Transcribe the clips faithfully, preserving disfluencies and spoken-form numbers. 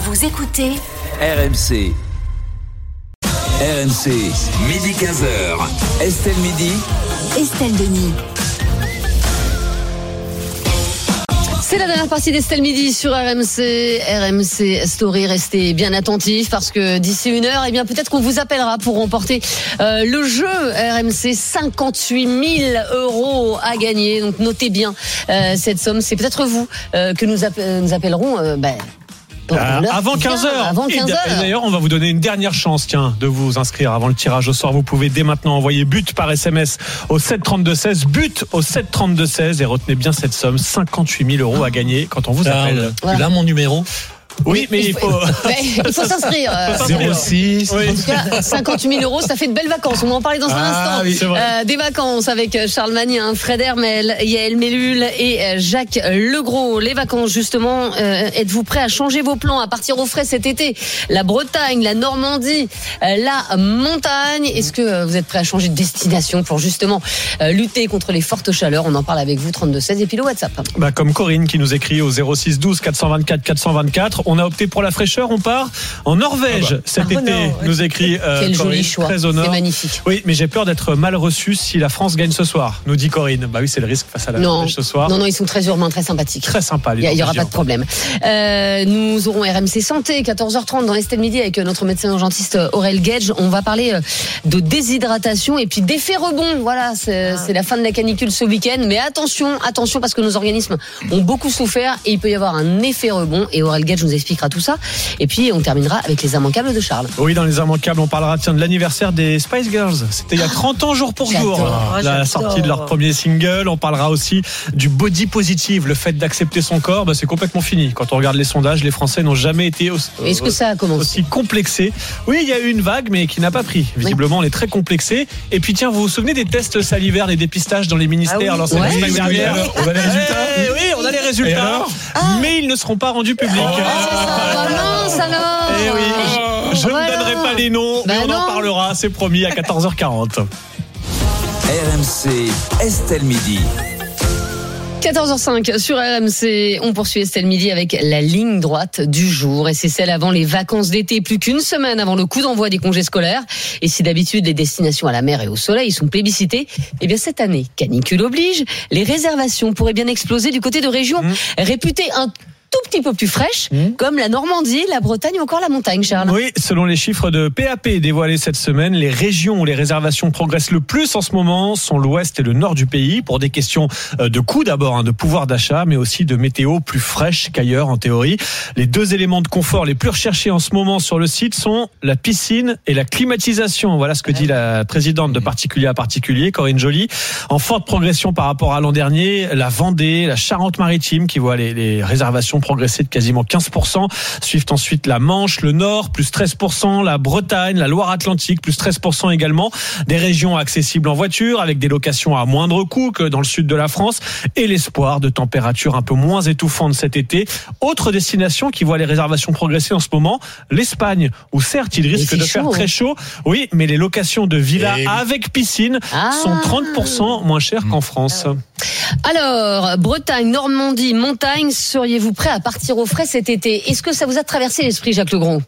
Vous écoutez R M C. R M C, midi quinze heures. Estelle Midi. Estelle Denis. C'est la dernière partie d'Estelle Midi sur R M C, R M C Story. Restez bien attentifs parce que d'ici une heure, eh bien peut-être qu'on vous appellera pour remporter euh, le jeu R M C. Cinquante-huit mille euros à gagner. Donc notez bien euh, cette somme. C'est peut-être vous euh, que nous, appe- nous appellerons. Euh, ben, Euh, avant quinze heures. Avant quinze heures. Et d'ailleurs, on va vous donner une dernière chance, tiens, de vous inscrire avant le tirage au sort. Vous pouvez dès maintenant envoyer but par S M S au sept trente-deux seize, but au sept trente-deux seize, et retenez bien cette somme, cinquante-huit mille euros à gagner quand on vous appelle. Tu l'as mon numéro? Oui, mais il faut. Mais il faut s'inscrire. zéro six. En tout cas, cinquante-huit mille euros, ça fait de belles vacances. On va en parler dans un Ah, instant. oui, c'est vrai. Euh, des vacances avec Charles Magnin, Fred Hermel, Yael Mellul et Jacques Legros. Les vacances, justement, euh, êtes-vous prêts à changer vos plans, à partir au frais cet été? La Bretagne, la Normandie, euh, la montagne. Est-ce que vous êtes prêts à changer de destination pour justement euh, lutter contre les fortes chaleurs? On en parle avec vous, trente-deux seize, et puis le WhatsApp. Bah, comme Corinne qui nous écrit au zéro six douze quatre cent vingt-quatre quatre cent vingt-quatre. On a opté pour la fraîcheur, on part en Norvège ah bah. cet ah été, non, ouais. nous écrit euh, Quel Corinne, joli choix, très au nord. c'est magnifique. Oui, mais j'ai peur d'être mal reçu si la France gagne ce soir, nous dit Corinne. Bah oui, c'est le risque face à la non. Norvège ce soir. Non, non, ils sont très urbains, très sympathiques. Très sympa. Il n'y aura pas de problème. Euh, nous aurons R M C Santé, quatorze heures trente dans Estelle Midi avec notre médecin urgentiste Aurel Gage. On va parler de déshydratation et puis d'effet rebond. Voilà, c'est, c'est la fin de la canicule ce week-end. Mais attention, attention parce que nos organismes ont beaucoup souffert et il peut y avoir un effet rebond. Et Aurel Gage nous expliquera tout ça. Et puis on terminera avec les immanquables de Charles. Oui, dans les immanquables, on parlera tiens, de l'anniversaire des Spice Girls. C'était il y a trente ans jour pour J'adore. jour. Oh, la j'adore. sortie de leur premier single. On parlera aussi du body positive, le fait d'accepter son corps. Bah, c'est complètement fini. Quand on regarde les sondages, les Français n'ont jamais été aussi, Est-ce que ça a commencé aussi complexés. Oui, il y a eu une vague, mais qui n'a pas pris. Visiblement, oui. On est très complexé. Et puis tiens, vous vous souvenez des tests salivaires, les dépistages dans les ministères Ah oui. lancés la Ouais. semaine dernière? On a les résultats. Eh oui, on a les Et résultats. alors Mais ils ne seront pas rendus publics. Ah mince alors. Eh oui, je Voilà. ne donnerai pas les noms, mais Bah on non. en parlera, c'est promis, à quatorze heures quarante. R M C, Estelle Midi. quatorze heures cinq sur R M C, on poursuit Estelle Midi avec la ligne droite du jour et c'est celle avant les vacances d'été, plus qu'une semaine avant le coup d'envoi des congés scolaires. Et si d'habitude les destinations à la mer et au soleil sont plébiscitées, eh bien cette année, canicule oblige, les réservations pourraient bien exploser du côté de régions mmh. réputées un tout petit peu plus fraîches, mmh. comme la Normandie, la Bretagne ou encore la montagne, Charles. Oui, selon les chiffres de P A P dévoilés cette semaine, les régions où les réservations progressent le plus en ce moment sont l'ouest et le nord du pays, pour des questions de coût d'abord, hein, de pouvoir d'achat, mais aussi de météo plus fraîche qu'ailleurs en théorie. Les deux éléments de confort les plus recherchés en ce moment sur le site sont la piscine et la climatisation. Voilà ce que dit la présidente de Particulier à Particulier, Corinne Joly. En forte progression par rapport à l'an dernier, la Vendée, la Charente-Maritime qui voient les, les réservations progressé de quasiment quinze pour cent. Suivent ensuite la Manche, le Nord, plus treize pour cent, la Bretagne, la Loire-Atlantique, plus treize pour cent également. Des régions accessibles en voiture, avec des locations à moindre coût que dans le sud de la France, et l'espoir de températures un peu moins étouffantes cet été. Autre destination qui voit les réservations progresser en ce moment, l'Espagne, où certes il risque de faire chaud, très chaud, oui, mais les locations de villas et... avec piscine ah. sont trente pour cent moins chères qu'en France. Alors, Bretagne, Normandie, montagne, seriez-vous prêt à partir au frais cet été? Est-ce que ça vous a traversé l'esprit, Jacques Legros?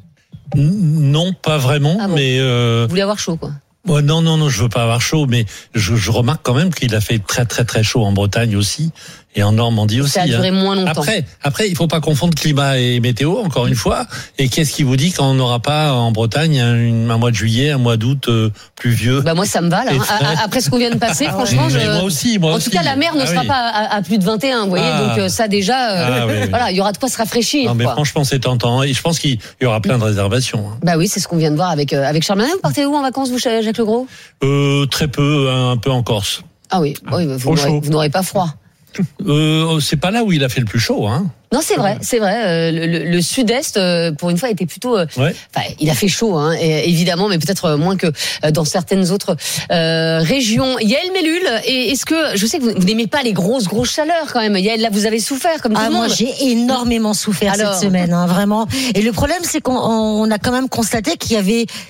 Non, pas vraiment, ah bon. mais... Euh... Vous voulez avoir chaud, quoi? Ouais, non, non, non, je veux pas avoir chaud, mais je, je remarque quand même qu'il a fait très, très, très chaud en Bretagne aussi. Et en Normandie aussi. Ça a duré hein. moins longtemps. Après, après, il faut pas confondre climat et météo, encore une fois. Et qu'est-ce qui vous dit qu'on n'aura pas en Bretagne un, un mois de juillet, un mois d'août euh, pluvieux? Bah moi, ça me va là. Hein. Après ce qu'on vient de passer, franchement, je... moi aussi, moi en aussi. tout cas, la mer ne ah, sera oui. pas à, à plus de vingt et un. Vous voyez, ah. donc ça déjà, euh, ah, oui, oui. voilà, il y aura de quoi se rafraîchir. Non, mais quoi. franchement, c'est tentant. Et je pense qu'il y aura plein de réservations. Bah oui, c'est ce qu'on vient de voir avec euh, avec Charles Magnin. Vous partez où en vacances, vous, Jacques Legros? Euh, très peu, un, un peu en Corse. Ah oui, oui vous, n'aurez, vous n'aurez pas froid. Euh, c'est pas là où il a fait le plus chaud, hein. Non, c'est vrai, c'est vrai. Euh, le, le, le sud-est, euh, pour une fois, était plutôt. Euh, ouais. Enfin, il a fait chaud, hein, et, évidemment, mais peut-être moins que dans certaines autres euh, régions. Yael Mellul, et est-ce que je sais que vous, vous n'aimez pas les grosses, grosses chaleurs quand même. Yael, là, vous avez souffert comme tout ah, le monde. Moi, j'ai énormément souffert Alors... cette semaine, hein, vraiment. Et le problème, c'est qu'on on a quand même constaté qu'il y avait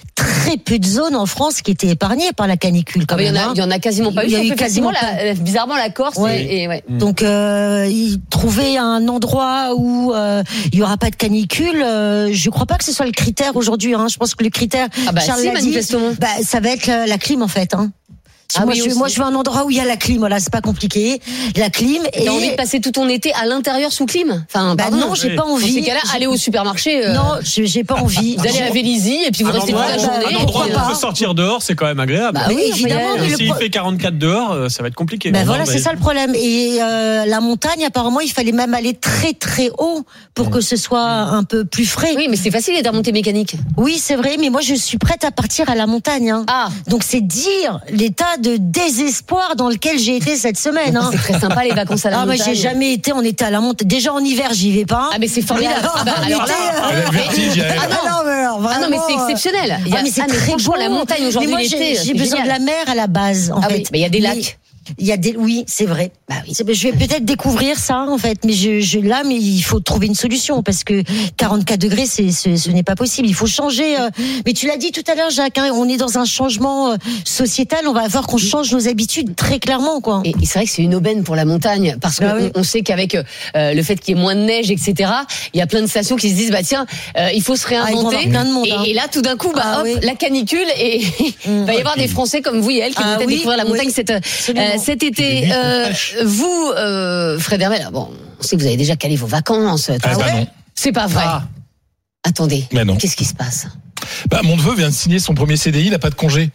très peu de zones en France qui étaient épargnées par la canicule. Quand Ah, il y en même, a, hein. il y en a quasiment pas eu. Il y a sauf eu effectivement quasiment la, bizarrement la Corse. Ouais. Et, et ouais. Donc, euh, il- trouver un endroit où euh, il y aura pas de canicule, euh, je crois pas que ce soit le critère aujourd'hui. Hein. Je pense que le critère, Ah bah Charles si, l'a dit, manifestement. bah, ça va être la, la clim en fait. Hein. Ah moi, oui, je, aussi. moi, je veux un endroit où il y a la clim. Voilà, c'est pas compliqué. La clim et T'as envie de passer tout ton été à l'intérieur sous clim? Enfin, bah pardon. non, j'ai oui. pas Dans envie. ces cas-là, aller au supermarché. euh, Non, j'ai j'ai pas envie. Vous allez à Vélizy et puis vous Un restez toute endroit, la bah, journée. un et endroit puis, où euh, on peut sortir dehors, c'est quand même agréable. Bah Oui, oui, évidemment. enfin, mais Et le s'il pro- fait quarante-quatre dehors, euh, ça va être compliqué. Ben Non, voilà, mais- c'est ça le problème. Et euh, la montagne, apparemment, il fallait même aller très très haut pour que ce soit un peu plus frais. Oui, mais c'est facile d'être remontée mécanique. Oui, c'est vrai, mais moi je suis prête à partir à la montagne. Hein. Ah, Donc c'est dire l'état de désespoir dans lequel j'ai été cette semaine. Hein. c'est très sympa les vacances à la Ah, mais montagne. j'ai jamais été en été à la montagne. Déjà en hiver, j'y vais pas. Ah, mais c'est formidable. Mais alors, Ah bah, en alors été, là, euh, Elle a le vertige, elle. Ah non. Ah non, mais alors, Ah non, mais c'est vraiment, exceptionnel. Il y a, Ah, mais c'est ah, mais très franchement, beau. la montagne Mais aujourd'hui moi, l'été, j'ai, j'ai c'est besoin génial. de la mer à la base, en Ah fait. oui, mais il y a des Mais lacs. Il y a des, oui, c'est vrai. Bah oui. C'est- Je vais peut-être découvrir ça, en fait. Mais je, je, là, mais il faut trouver une solution parce que quarante-quatre degrés, c'est, c'est, ce n'est pas possible. Il faut changer. euh, Mais tu l'as dit tout à l'heure, Jacques, hein, on est dans un changement euh, sociétal. On va avoir qu'on change nos habitudes très clairement, quoi. Et, et c'est vrai que c'est une aubaine pour la montagne parce qu'on Bah oui. on sait qu'avec euh, le fait qu'il y ait moins de neige, et cetera, il y a plein de stations qui se disent bah tiens, euh, il faut se Ah, ils vont réinventer. avoir plein de monde, et, hein. et là, tout d'un coup, bah Ah hop, oui. la canicule et il va y avoir des Français comme vous et elle qui Ah vont peut-être oui, découvrir la montagne oui. cet, euh, Absolument. cet été. Euh, vous, euh, Fred Hermel, bon, on sait que vous avez déjà calé vos vacances. tout Ah ça. bah non. C'est pas vrai. Ah. Attendez. Mais non. Qu'est-ce qui se passe? Bah, mon neveu vient de signer son premier C D I, il a pas de congé.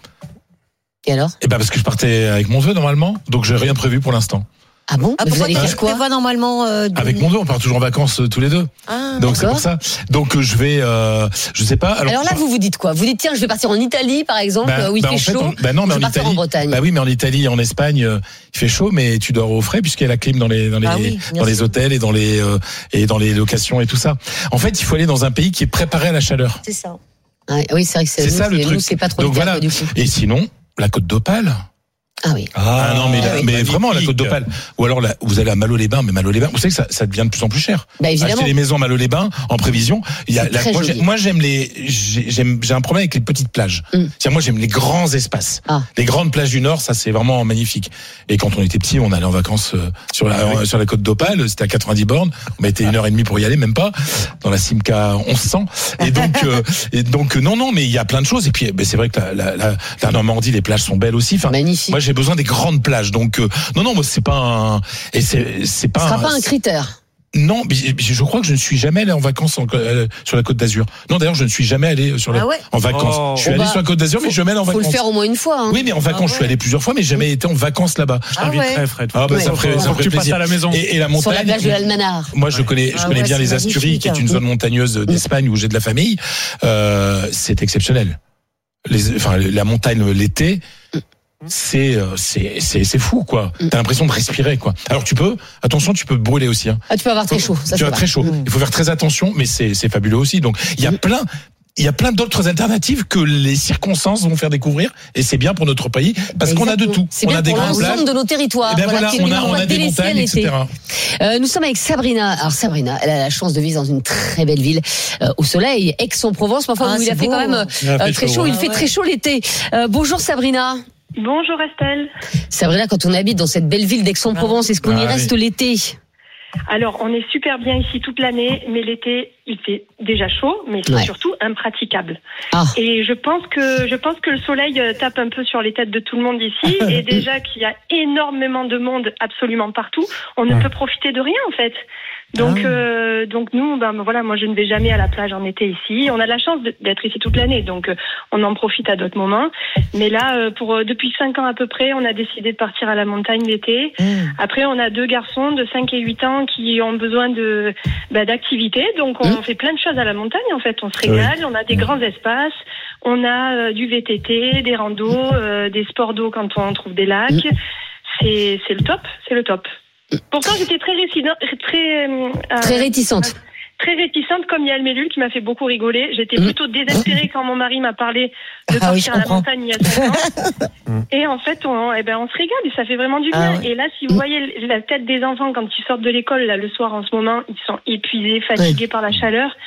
Et alors? Et bah, parce que je partais avec mon neveu normalement, donc j'ai rien prévu pour l'instant. Ah bon? Ah, Mais vous pourquoi allez tu faire quoi? prévois normalement euh, de- Avec mon neveu, on part toujours en vacances euh, tous les deux. Ah, Donc c'est d'accord. pour ça. Donc euh, je vais, euh, je sais pas. Alors, Alors là, vous vous dites quoi? Vous dites tiens, je vais partir en Italie, par exemple, Bah, où il bah, fait en fait, chaud. on- bah non, mais je en vais partir Italie. en Bretagne. Bah oui, mais en Italie, et en Espagne, euh, il fait chaud, mais tu dors au frais puisqu'il y a la clim dans les dans les Ah oui, bien dans les sûr. hôtels et dans les euh, et dans les locations et tout ça. En fait, il faut aller dans un pays qui est préparé à la chaleur. c'est ça. Ouais, oui, c'est vrai que c'est, C'est nous, ça, le c'est- truc. nous, c'est pas trop Donc le cas, voilà. quoi, du coup. Et sinon, la Côte d'Opale. Ah oui. Ah, non, mais, la- oui. mais vraiment la Côte d'Opale. Ou alors la- vous allez à Malo-les-Bains, mais Malo-les-bains, vous savez que ça, ça devient de plus en plus cher. Bah évidemment. Acheter les maisons à Malo-les-Bains en prévision. Il y a C'est la- très moi, joli. j'ai- moi, j'aime les, j'ai- j'aime, j'ai un problème avec les petites plages. Mm. C'est-à-dire, moi j'aime les grands espaces. Ah. Les grandes plages du Nord, ça c'est vraiment magnifique. Et quand on était petit, on allait en vacances euh, sur la Ah oui. sur la Côte d'Opale. C'était à quatre-vingt-dix bornes. On mettait une heure et demie pour y aller, même pas. Dans la Simca onze cents. Et donc, euh, et donc euh, non, non, mais il y a plein de choses. Et puis, ben, c'est vrai que la, la, la, la Normandie, les plages sont belles aussi. Enfin, Magnifique. moi j'ai besoin des grandes plages. Donc euh, non, non, moi c'est pas un. Et c'est c'est pas. Ce sera un- pas un critère. Non, mais je je crois que je ne suis jamais allé en vacances en- euh, sur la Côte d'Azur. Non, d'ailleurs, je ne suis jamais allé sur la, Ah ouais en vacances. Oh. Je suis Bon, allé bah, sur la Côte d'Azur, mais je jamais allé en Faut vacances. le faire au moins une fois. Hein. Oui, mais en vacances, Ah je suis ouais. allé plusieurs fois, mais jamais été en vacances là-bas. Je Ah t'inviterai, ouais. Fred. Ah bah Ouais. ça ferait, Faut ça que ferait tu passes plaisir. à la maison. Et, et la Sur la montagne. plage de l'Almanar. Moi, je connais, je Ah connais ouais, bien c'est les Asturies, magnifique. qui est une zone montagneuse d'Espagne où j'ai de la famille. Euh, c'est exceptionnel. Les, enfin, la montagne l'été, c'est, euh, c'est, c'est, c'est fou, quoi. T'as l'impression de respirer, quoi. Alors tu peux, attention, tu peux brûler aussi. Hein. Ah, tu peux avoir très chaud. Ça, tu c'est as vrai. très chaud. Mm. Il faut faire très attention, mais c'est, c'est fabuleux aussi. Donc, il y a plein. Il y a plein d'autres alternatives que les circonstances vont faire découvrir, et c'est bien pour notre pays parce qu'on a de tout. C'est On bien a des pour grandes plages. l'ensemble de nos territoires. Et ben voilà, qui on ne a, vont on pas a des délaisser à montagnes, et l'été. cetera. Euh, nous sommes avec Sabrina. Alors Sabrina, elle a la chance de vivre dans une très belle ville euh, au soleil, Aix-en-Provence. Mais enfin, Ah, où il a c'est fait beau. quand même Il a euh, fait très chaud, chaud. hein. Il fait ouais. très chaud l'été. Euh, bonjour Sabrina. Bonjour Estelle. Sabrina, quand on habite dans cette belle ville d'Aix-en-Provence, est-ce qu'on y Ah, oui. reste l'été? Alors, on est super bien ici toute l'année, mais l'été, il fait déjà chaud, mais c'est Ouais. surtout impraticable. Ah. Et je pense que je pense que le soleil euh, tape un peu sur les têtes de tout le monde ici, et déjà qu'il y a énormément de monde absolument partout, on ne Ouais. peut profiter de rien en fait. Donc, Ah. euh, donc nous, ben voilà, moi je ne vais jamais à la plage en été ici. On a la chance de- d'être ici toute l'année, donc euh, on en profite à d'autres moments. Mais là, euh, pour euh, depuis cinq ans à peu près, on a décidé de partir à la montagne l'été. Mmh. Après, on a deux garçons de cinq et huit ans qui ont besoin de bah, d'activités. Donc, on Mmh. fait plein de choses à la montagne, en fait. On se régale, on a des grands espaces, on a euh, du V T T, des randos, euh, des sports d'eau quand on trouve des lacs. Mmh. C'est c'est le top, c'est le top. Pourtant, j'étais très résident, très euh, Très euh, réticente. très réticente comme Yael Mellul qui m'a fait beaucoup rigoler. J'étais Mmh. plutôt désespérée quand mon mari m'a parlé de Ah oui, partir je à la comprends. montagne il y a cinq ans. Et en fait, on, eh ben, on se régale et ça fait vraiment du bien. Ah ouais. Et là, si vous voyez la tête des enfants quand ils sortent de l'école là le soir en ce moment, ils sont épuisés, fatigués par la chaleur.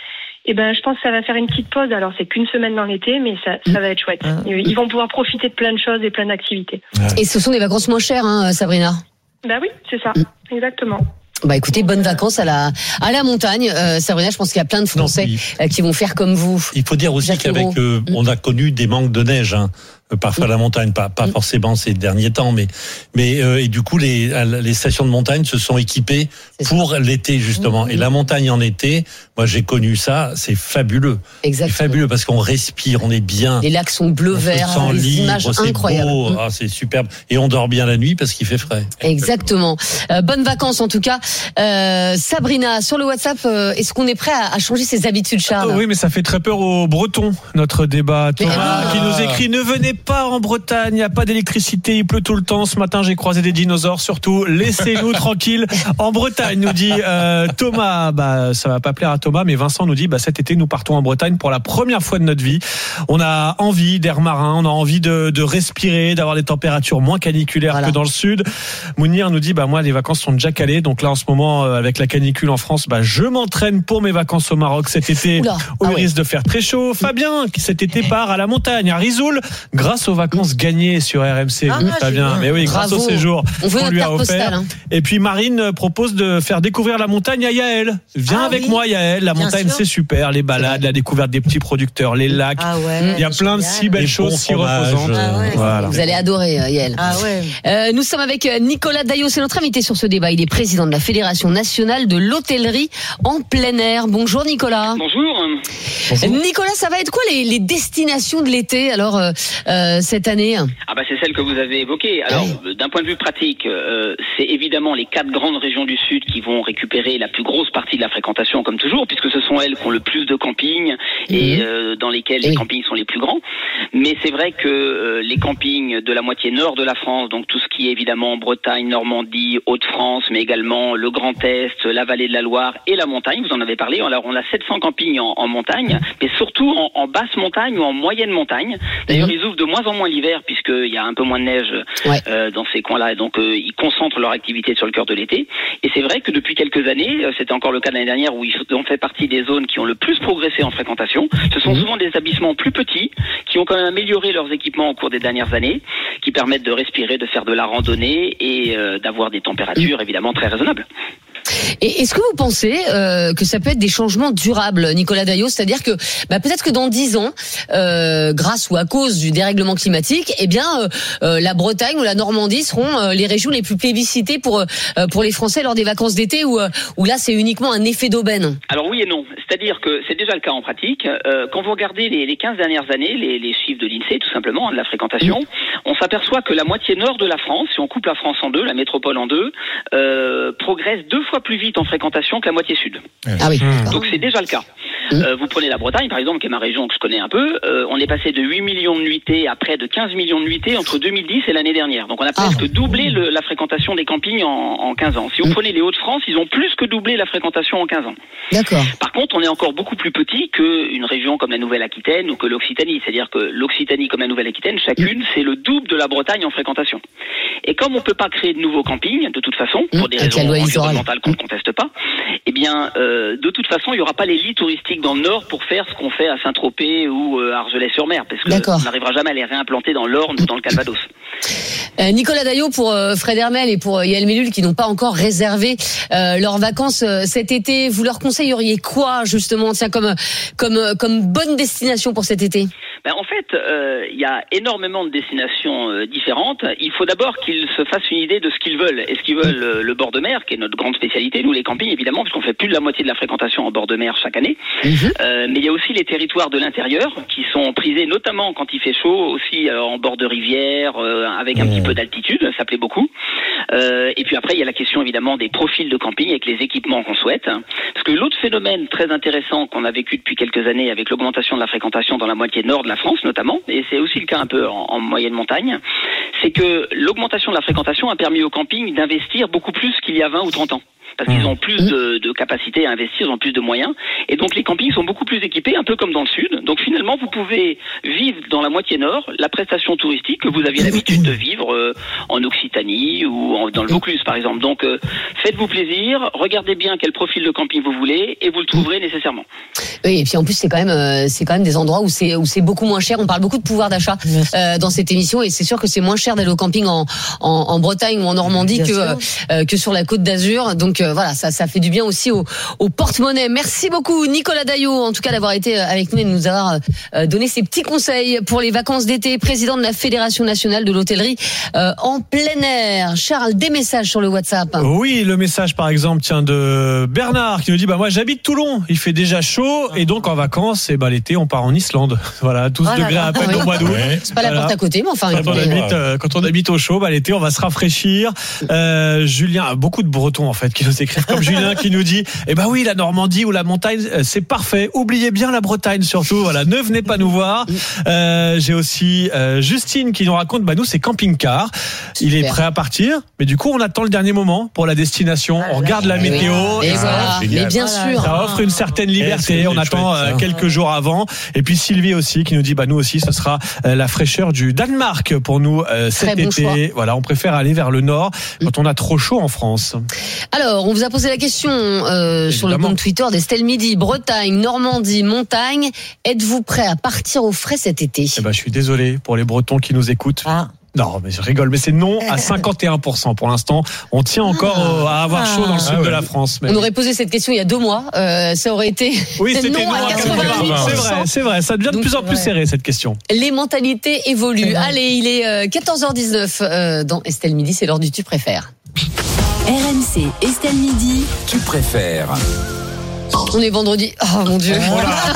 Eh ben, je pense que ça va faire une petite pause. Alors, c'est qu'une semaine dans l'été, mais ça, ça va être chouette. Ils vont pouvoir profiter de plein de choses et plein d'activités. Et ce sont des vacances moins chères, hein, Sabrina. Bah oui, c'est ça, exactement. Bah écoutez, bonnes vacances à la à la montagne, euh, Sabrina. Je pense qu'il y a plein de Français Non, il... qui vont faire comme vous. Il faut dire aussi Jacques qu'avec, euh, on a connu des manques de neige. Hein. Parfois la montagne, pas, pas forcément ces derniers temps, mais, mais euh, et du coup les, les stations de montagne se sont équipées pour l'été justement. Et la montagne en été, moi j'ai connu ça, c'est fabuleux. Exactement. C'est fabuleux parce qu'on respire, on est bien. Les lacs sont bleu-vert, les libre, images c'est incroyables. Beau, ah, c'est superbe. Et on dort bien la nuit parce qu'il fait frais. Exactement. Euh, bonnes vacances en tout cas. Euh, Sabrina, sur le WhatsApp, euh, est-ce qu'on est prêt à, à changer ses habitudes, Charles? Oui, mais ça fait très peur aux Bretons, notre débat. Thomas Ah. qui nous écrit: ne venez pas en Bretagne, il n'y a pas d'électricité, il pleut tout le temps. Ce matin, j'ai croisé des dinosaures. Surtout, laissez-nous tranquilles en Bretagne, nous dit euh, Thomas. Bah, ça va pas plaire à Thomas, mais Vincent nous dit: bah, cet été, nous partons en Bretagne pour la première fois de notre vie. On a envie d'air marin, on a envie de, de respirer, d'avoir des températures moins caniculaires voilà. que dans le sud. Mounir nous dit: bah, moi, les vacances sont déjà calées. Donc là, en ce moment, avec la canicule en France, bah, je m'entraîne pour mes vacances au Maroc cet été, Oula. où Ah il ouais. risque de faire très chaud. Fabien, qui cet été part à la montagne, à Risoul, grâce aux vacances gagnées sur R M C. Ah, Fabien, mais oui, grâce Bravo. au séjour On veut qu'on notre lui a carte offert. postale, hein. Et puis Marine propose de faire découvrir la montagne à Yael. Viens Ah avec oui. moi, Yael. La Bien montagne, sûr. c'est super. Les balades, la découverte des petits producteurs, les lacs. Ah ouais. Il y a plein de génial. si belles Les choses bons si fromages, reposantes. Ah ouais. Voilà. Vous allez adorer, euh, Yael. Ah ouais. Euh, nous sommes avec Nicolas Daillot, c'est notre invité sur ce débat. Il est président de la Fédération nationale de l'hôtellerie en plein air. Bonjour Nicolas. Bonjour. Nicolas, ça va être quoi les, les destinations de l'été alors euh, euh, cette année? Ah bah c'est celle que vous avez évoquée. Alors Oui. d'un point de vue pratique, euh, c'est évidemment les quatre grandes régions du Sud qui vont récupérer la plus grosse partie de la fréquentation comme toujours, puisque ce sont elles qui ont le plus de campings et euh, dans lesquels les Oui. campings sont les plus grands. Mais c'est vrai que euh, les campings de la moitié nord de la France, donc tout ce qui est évidemment Bretagne, Normandie, Hauts-de-France, mais également le Grand Est, la vallée de la Loire et la montagne, vous en avez parlé. Alors on a sept cents campings en, en montagne, mais surtout en, en basse montagne ou en moyenne montagne. D'ailleurs, Mhm. ils ouvrent de moins en moins l'hiver puisqu'il y a un peu moins de neige Ouais. euh, dans ces coins-là. Et donc, euh, ils concentrent leur activité sur le cœur de l'été. Et c'est vrai que depuis quelques années, euh, c'était encore le cas l'année dernière où ils ont fait partie des zones qui ont le plus progressé en fréquentation. Ce sont Mhm. souvent des établissements plus petits qui ont quand même amélioré leurs équipements au cours des dernières années, qui permettent de respirer, de faire de la randonnée et euh, d'avoir des températures évidemment très raisonnables. Et est-ce que vous pensez euh, que ça peut être des changements durables, Nicolas Daillot? C'est-à-dire que bah, peut-être que dans dix ans, euh, grâce ou à cause du dérèglement climatique, eh bien euh, euh, la Bretagne ou la Normandie seront euh, les régions les plus plébiscitées pour euh, pour les Français lors des vacances d'été, où, euh, où là c'est uniquement un effet d'aubaine. Alors oui et non. C'est-à-dire que c'est déjà le cas en pratique. Euh, quand vous regardez les, les quinze dernières années, les, les chiffres de l'INSEE, tout simplement, de la fréquentation, on s'aperçoit que la moitié nord de la France, si on coupe la France en deux, la métropole en deux, euh, progresse deux fois plus vite en fréquentation que la moitié sud. Ah oui. Mmh. d'accord. Donc c'est déjà le cas. Euh, vous prenez la Bretagne, par exemple, qui est ma région que je connais un peu, euh, on est passé de huit millions de nuitées à près de quinze millions de nuitées entre deux mille dix et l'année dernière. Donc on a presque Ah. doublé le, la fréquentation des campings en, en quinze ans. Si vous prenez les Hauts-de-France, ils ont plus que doublé la fréquentation en quinze ans. D'accord. Par contre, on est encore beaucoup plus petit qu'une région comme la Nouvelle-Aquitaine ou que l'Occitanie. C'est-à-dire que l'Occitanie comme la Nouvelle-Aquitaine, chacune, c'est le double de la Bretagne en fréquentation. Et comme on peut pas créer de nouveaux campings, de toute façon, pour des Avec raisons la loi littorale. environnementales qu'on ne conteste pas, eh bien, euh, de toute façon, il n'y aura pas les lits touristiques dans le Nord pour faire ce qu'on fait à Saint-Tropez ou euh, à Argelès-sur-Mer, parce D'accord. qu'on n'arrivera jamais à les réimplanter dans l'Orne ou dans le Calvados. Euh, Nicolas Daillot, pour euh, Fred Hermel et pour euh, Yael Mellul qui n'ont pas encore réservé euh, leurs vacances euh, cet été, vous leur conseilleriez quoi justement, tiens, comme comme comme bonne destination pour cet été? Ben, en fait, euh, il y a énormément de destinations euh, différentes. Il faut d'abord qu'ils se fassent une idée de ce qu'ils veulent. Est-ce qu'ils veulent euh, le bord de mer, qui est notre grande spécialité, nous les campings évidemment, puisqu'on fait plus de la moitié de la fréquentation en bord de mer chaque année. Euh, mais il y a aussi les territoires de l'intérieur qui sont prisés, notamment quand il fait chaud, aussi euh, en bord de rivière, euh, avec un petit peu d'altitude, ça plaît beaucoup. Euh, et puis après, il y a la question évidemment des profils de camping avec les équipements qu'on souhaite. Parce que l'autre phénomène très intéressant qu'on a vécu depuis quelques années avec l'augmentation de la fréquentation dans la moitié nord de la France notamment, et c'est aussi le cas un peu en, en moyenne montagne, c'est que l'augmentation de la fréquentation a permis aux campings d'investir beaucoup plus qu'il y a vingt ou trente ans. Parce qu'ils ont plus de, de capacité à investir, ils ont plus de moyens. Et donc les campings sont beaucoup plus équipés, un peu comme dans le sud. Donc finalement, vous pouvez vivre dans la moitié nord la prestation touristique que vous aviez l'habitude de vivre euh, en Occitanie ou ou dans le Vaucluse par exemple. Donc euh, faites-vous plaisir, regardez bien quel profil de camping vous voulez et vous le trouverez nécessairement. Oui, et puis en plus c'est quand même euh, c'est quand même des endroits où c'est où c'est beaucoup moins cher. On parle beaucoup de pouvoir d'achat euh, dans cette émission et c'est sûr que c'est moins cher d'aller au camping en en, en Bretagne ou en Normandie bien que euh, que sur la Côte d'Azur. Donc euh, voilà, ça ça fait du bien aussi au au porte-monnaie. Merci beaucoup Nicolas Daillot en tout cas d'avoir été avec nous et de nous avoir euh, donné ces petits conseils pour les vacances d'été, président de la Fédération nationale de l'hôtellerie euh, en plein air. Charles, des messages sur le WhatsApp. Oui, le message par exemple tiens de Bernard qui nous dit bah moi j'habite Toulon, il fait déjà chaud et donc en vacances et bah l'été on part en Islande. Voilà, douze voilà, degrés à peine oui. au mois d'août. Ouais. C'est pas la voilà. porte à côté, mais enfin. Quand on, habite, euh, quand on habite au chaud, bah l'été on va se rafraîchir. Euh, Julien, beaucoup de Bretons en fait qui nous écrivent comme Julien qui nous dit eh ben oui la Normandie ou la montagne c'est parfait. Oubliez bien la Bretagne surtout. Voilà, ne venez pas nous voir. Euh, j'ai aussi euh, Justine qui nous raconte bah nous c'est camping-car. Il est prêt à partir, mais du coup on attend le dernier moment pour la destination. On regarde la météo. Et, et voilà. Mais bien voilà. sûr. Ça offre une certaine liberté. On attend chouette, quelques jours avant. Et puis Sylvie aussi qui nous dit bah nous aussi ce sera la fraîcheur du Danemark pour nous euh, cet Très bon été. choix. Voilà, on préfère aller vers le nord quand on a trop chaud en France. Alors, on vous a posé la question euh, sur le compte Twitter d'Estelle Midi. Bretagne, Normandie, montagne. Êtes-vous prêt à partir au frais cet été ? Eh ben, je suis désolé pour les Bretons qui nous écoutent. Ah. Non, mais je rigole, mais c'est non à cinquante et un pour cent pour l'instant. On tient encore Ah. à avoir chaud dans le sud Ah ouais. de la France. Mais On aurait posé cette question il y a deux mois. Euh, ça aurait été oui, c'était non non à à quatre-vingt-huit pour cent. C'est vrai, c'est vrai. Ça devient de Donc, plus en plus ouais. serré cette question. Les mentalités évoluent. Allez, il est euh, quatorze heures dix-neuf euh, dans Estelle Midi. C'est l'heure du Tu préfères. R M C, Estelle Midi. Tu préfères. On est vendredi. Oh mon Dieu.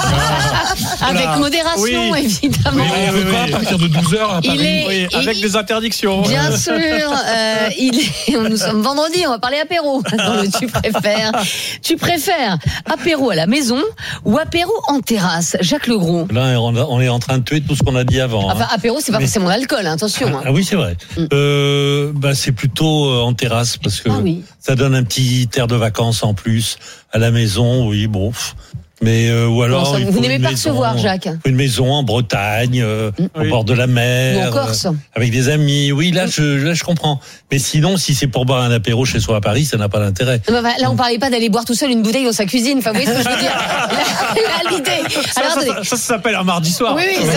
Avec Voilà. modération, Oui. évidemment. Mais on veut pas à partir de douze heures à Paris. Il est- Oui, avec il- des interdictions. Bien sûr, euh, il est, nous sommes vendredi, on va parler apéro dans le Tu préfères. Tu préfères apéro à la maison ou apéro en terrasse, Jacques Legros? Là, on est en train de tuer tout ce qu'on a dit avant. Enfin, hein. apéro, c'est pas Mais- forcément l'alcool, hein, attention. Hein. Ah oui, c'est vrai. Mm. Euh, bah, c'est plutôt euh, en terrasse parce que Ah oui. ça donne un petit air de vacances en plus. À la maison, oui, bon. pff. Mais euh, ou alors Bon, ça, il vous faut n'aimez une pas maison, recevoir, Jacques? une maison en Bretagne, euh, au Oui. bord de la mer, Ou en Corse. euh, avec des amis. Oui, là, je, là, je comprends. Mais sinon, si c'est pour boire un apéro chez soi à Paris, ça n'a pas d'intérêt. Non, mais là, on parlait pas d'aller boire tout seul une bouteille dans sa cuisine. Enfin, vous voyez ce que je veux dire? Là, là, l'idée. Ça, Alors, ça, attendez. ça, ça s'appelle un mardi soir. Oui, oui,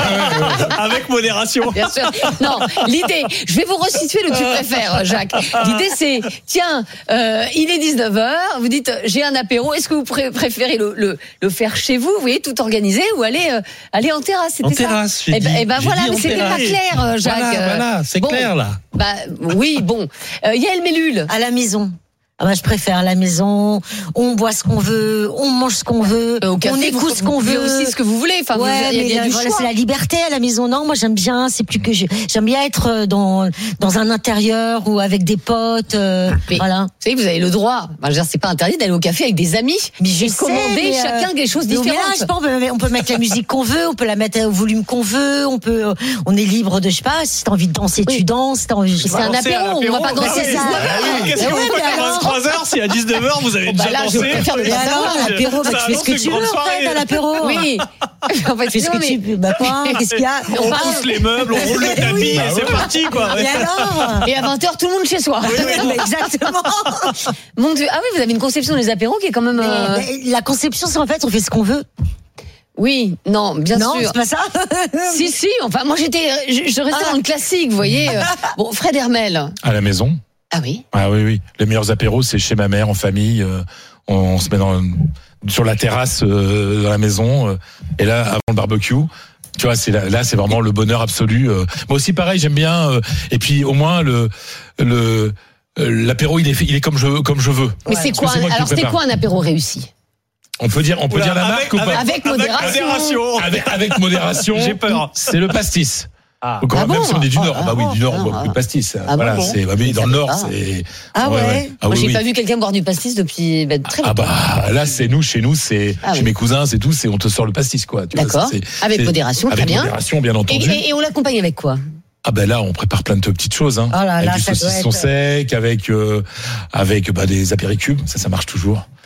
ça, Avec modération. bien sûr. Non, l'idée, je vais vous resituer le tu préfères, Jacques. L'idée, c'est, tiens, euh, il est dix-neuf heures, vous dites, j'ai un apéro, est-ce que vous pré- préférez le, le, le faire chez vous, vous voyez, tout organisé, ou aller, euh, aller en terrasse, c'était En ça? terrasse, j'ai Eh ben, dit. eh ben J'ai voilà, dit mais en c'était pas terrasse. clair, euh, Jacques. Voilà, Euh, voilà, c'est bon. clair, là. Bah, oui, bon. Euh, Yael Mellul. À la maison. Ah bah, je préfère à la maison. On boit ce qu'on veut, on mange ce qu'on veut, Euh, au café, on écoute vous, ce qu'on vous buvez veut. aussi ce que vous voulez. Enfin, vous- Ouais, il y a, mais il y a euh, du voilà, choix. c'est la liberté à la maison. Non, moi j'aime bien. C'est plus que je, j'aime bien être dans dans un intérieur ou avec des potes. euh, Mais, voilà. Vous savez, vous avez le droit. Enfin, je veux dire, c'est pas interdit d'aller au café avec des amis. Mais je et sais, commander mais, euh, chacun des choses Mais au différentes. mélange, on peut, on peut mettre la musique qu'on veut, on peut la mettre au volume qu'on veut, on peut, on est libre de, je sais pas, si t'as envie de danser, Oui. tu danses, si t'as envie, je sais C'est pas. un Danser à apéro, on va pas l'apéro. danser à Bah oui. dix-neuf heures. Bah oui, qu'est-ce Mais que vous ouais, faites mais à alors vingt-trois heures si à dix-neuf heures vous avez Oh, bah déjà là, je dansé? préfère le Mais alors, à l'apéro, bah, Ça tu fais ce que annonce tu une veux, grande en fait, soirée. à l'apéro. Oui. En fait, Tu fais ce que tu veux. Bah, quoi, qu'est-ce qu'il y a? On parle- pousse les meubles, on roule le tapis Oui. et c'est parti quoi. Et alors? Et à vingt heures, tout le monde chez soi. Mais exactement. Mon Dieu. Ah oui, vous avez une conception des apéros qui est quand même. euh, Mais La conception, c'est en fait, on fait ce qu'on veut. Oui, non, bien Non, sûr. c'est pas ça. Si, si. Enfin, moi, j'étais, je, je restais Ah. dans le classique, vous voyez. euh. Bon, Fred Hermel. À la maison. Ah oui. Ah oui, oui. Les meilleurs apéros, c'est chez ma mère, en famille. euh, on, on se met dans, sur la terrasse euh, dans la maison. euh, et là, avant le barbecue, tu vois, c'est là, là, c'est vraiment le bonheur absolu. euh. Moi aussi, pareil, j'aime bien. euh, et puis, au moins, le, le, euh, l'apéro, il est, fait- il est comme je, comme je veux. Mais c'est Parce quoi que c'est moi qui Alors, le c'était prépare. quoi un apéro réussi? On peut dire, on peut Oula, dire la avec- marque ou pas avec- Avec modération. Avec, avec modération. J'ai peur. C'est le pastis. Ah. Quand Ah même bon si on est du Nord, Ah, bah oui, du Nord, ah, on boit ah, plus de pastis. ah voilà, bon c'est, bah oui, dans le Nord, Ah. c'est. Ah ouais. Ah Moi, oui, j'ai oui. pas vu quelqu'un boire du pastis depuis bah, très Ah longtemps. bah là c'est nous chez nous c'est Ah chez oui. mes cousins c'est tout c'est on te sort le pastis quoi tu vois, D'accord. c'est- Avec c'est- modération, très avec bien. modération bien Et, entendu et- et on l'accompagne avec quoi? ah ben là on prépare plein de petites choses hein Oh là avec là, du ça doit saucisson être- sec avec euh, avec bah, des apéricubes ça ça marche toujours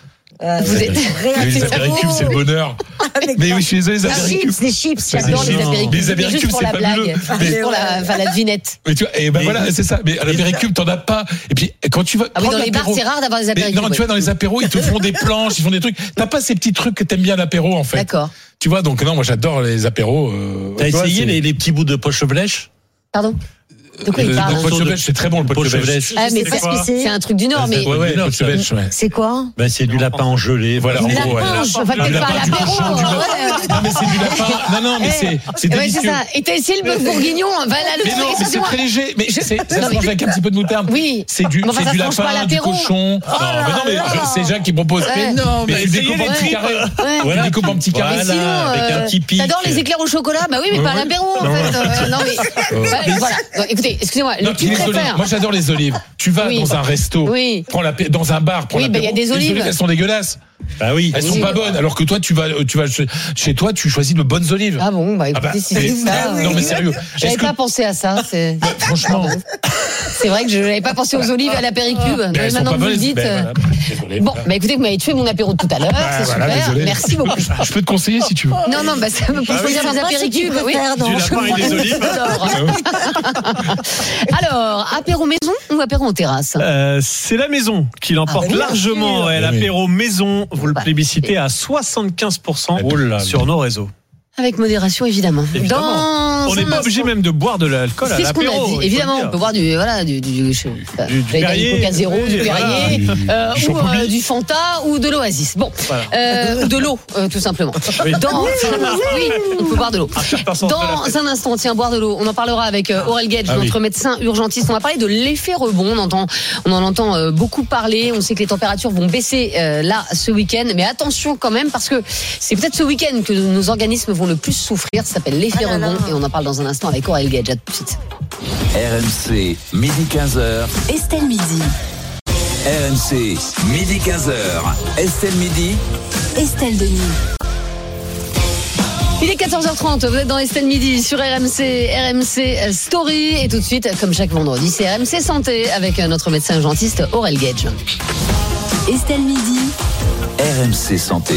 Euh, Vous êtes Les apéricubes, c'est le bonheur. Mais oui, je suis désolé, les Les apéricubes. chips, les chips. J'adore les apéricubes. Les apéricubes, Juste pour c'est la fabuleux. blague. Mais- Juste pour la, enfin, la devinette. Mais tu vois, et ben voilà, c'est ça. Mais à l'apéricube, t'en as pas. Et puis, quand tu vas. Ah oui, prendre dans les bars, l'apéro- c'est rare d'avoir des Mais apéricubes. non, tu vois, dans les apéros, ils te font des planches, ils font des trucs. T'as pas ces petits trucs que t'aimes bien à l'apéro, en fait. D'accord. Tu vois, donc non, moi j'adore les apéros. Euh, T'as tu vois, essayé c'est- les, les petits bouts de poche flèche? Pardon. De quoi il Le- parle le poche flèche, c'est très bon le poche Poche flèche. flèche. Ah, mais C'est parce quoi que c'est un truc du Nord, mais. Ouais, ouais, Non, poche ça- flèche, ouais. C'est quoi? Ben, c'est du lapin en gelée. Voilà, en Du gros, ouais. lapin, enfin Du peut-être pas lapin, à du l'apéro. cochon, du- ouais. Non, mais c'est du lapin. Non, non, mais c'est, c'est Ouais, c'est délicieux. ça. Et t'as essayé le bœuf bourguignon, va là le Mais non, mais c'est excusez-moi. très léger. Mais Je- c'est, ça Non, se mais- mange avec un petit peu de moutarde. Oui. C'est du, Mais enfin, c'est ça du se mange pas à lapin, du l'apéro. cochon. Non, mais non, mais là je- là. c'est Jacques qui propose. Ouais. Non, mais tu essayez découpes en les petits trucs. carrés. Ouais. Tu découpes en petits carrés. Mais Voilà, sinon, avec euh, un petit pic. t'adores les éclairs au chocolat? Bah oui, mais pas à l'apéro, en Non, fait. ouais. Euh, Non, mais. Ouais, voilà. Donc, écoutez, excusez-moi, Non, le puis tu les olives. préfères. Moi, j'adore les olives. Tu vas Oui. dans un resto, Oui. prends la, dans un bar, prends Oui, l'apéro. bah, il y a des Les olives. olives, elles sont dégueulasses. Bah oui. Elles sont Oui. pas bonnes. Alors que toi, tu vas, tu vas chez, chez toi, tu choisis de bonnes olives. Ah bon, bah écoutez, Ah bah, si mais- c'est ça. non, euh, mais sérieux. J'avais Est-ce que- pas pensé à ça. C'est Bah, franchement, c'est vrai que je n'avais pas pensé aux olives et à l'apéricube. mais Mais elles sont maintenant pas que vous le bonnes. dites. Ben, euh, voilà. Désolé. Bon, bah écoutez, vous m'avez tué mon apéro de tout à l'heure. C'est voilà, super. désolé. Merci beaucoup. Je peux te conseiller si tu veux. Non, non, bah ça me pour choisir mes apéricubes. Oui. Du lapin et des olives. Alors, apéro maison ou apéro en terrasse? Euh, c'est la maison qui l'emporte Ah, bien largement. sûr. Ouais, Oui. l'apéro maison, vous le Bah, plébiscitez à soixante-quinze pour cent Oh là là. sur nos réseaux. Avec modération, évidemment. Évidemment. Dans On n'est un pas obligé instant- même de boire de l'alcool à C'est ce qu'on l'apéro. a il dit. faut Évidemment, le on dire. peut boire du, voilà, du, du, du, je- enfin, Du- du j'allais dire Perrier. Coca Zéro, Oui, du voilà. Perrier, euh, Du ou Champoubli. euh, du Fanta, ou de l'Oasis. Bon, Voilà. euh, ou de l'eau, euh, tout simplement. Oui. Dans, oui, on peut boire de l'eau. À chaque personne de la Dans fête. un instant, tiens, boire de l'eau. On en parlera avec euh, Aurel Gage, Ah oui. notre médecin urgentiste. On va parler de l'effet rebond. On entend, on en entend euh, beaucoup parler. On sait que les températures vont baisser euh, là ce week-end, mais attention quand même parce que c'est peut-être ce week-end que nos organismes vont le plus souffrir. Ça s'appelle l'effet Ah là là. rebond et on en parle dans un instant avec Aurel Gage. À tout de suite. R M C, midi quinze heures. Estelle Midi. R M C, midi quinze heures. Estelle Midi. Estelle Denis. Il est quatorze heures trente, vous êtes dans Estelle Midi sur R M C, R M C Story. Et tout de suite, comme chaque vendredi, c'est R M C Santé avec notre médecin urgentiste Aurel Gage. Estelle Midi. R M C Santé.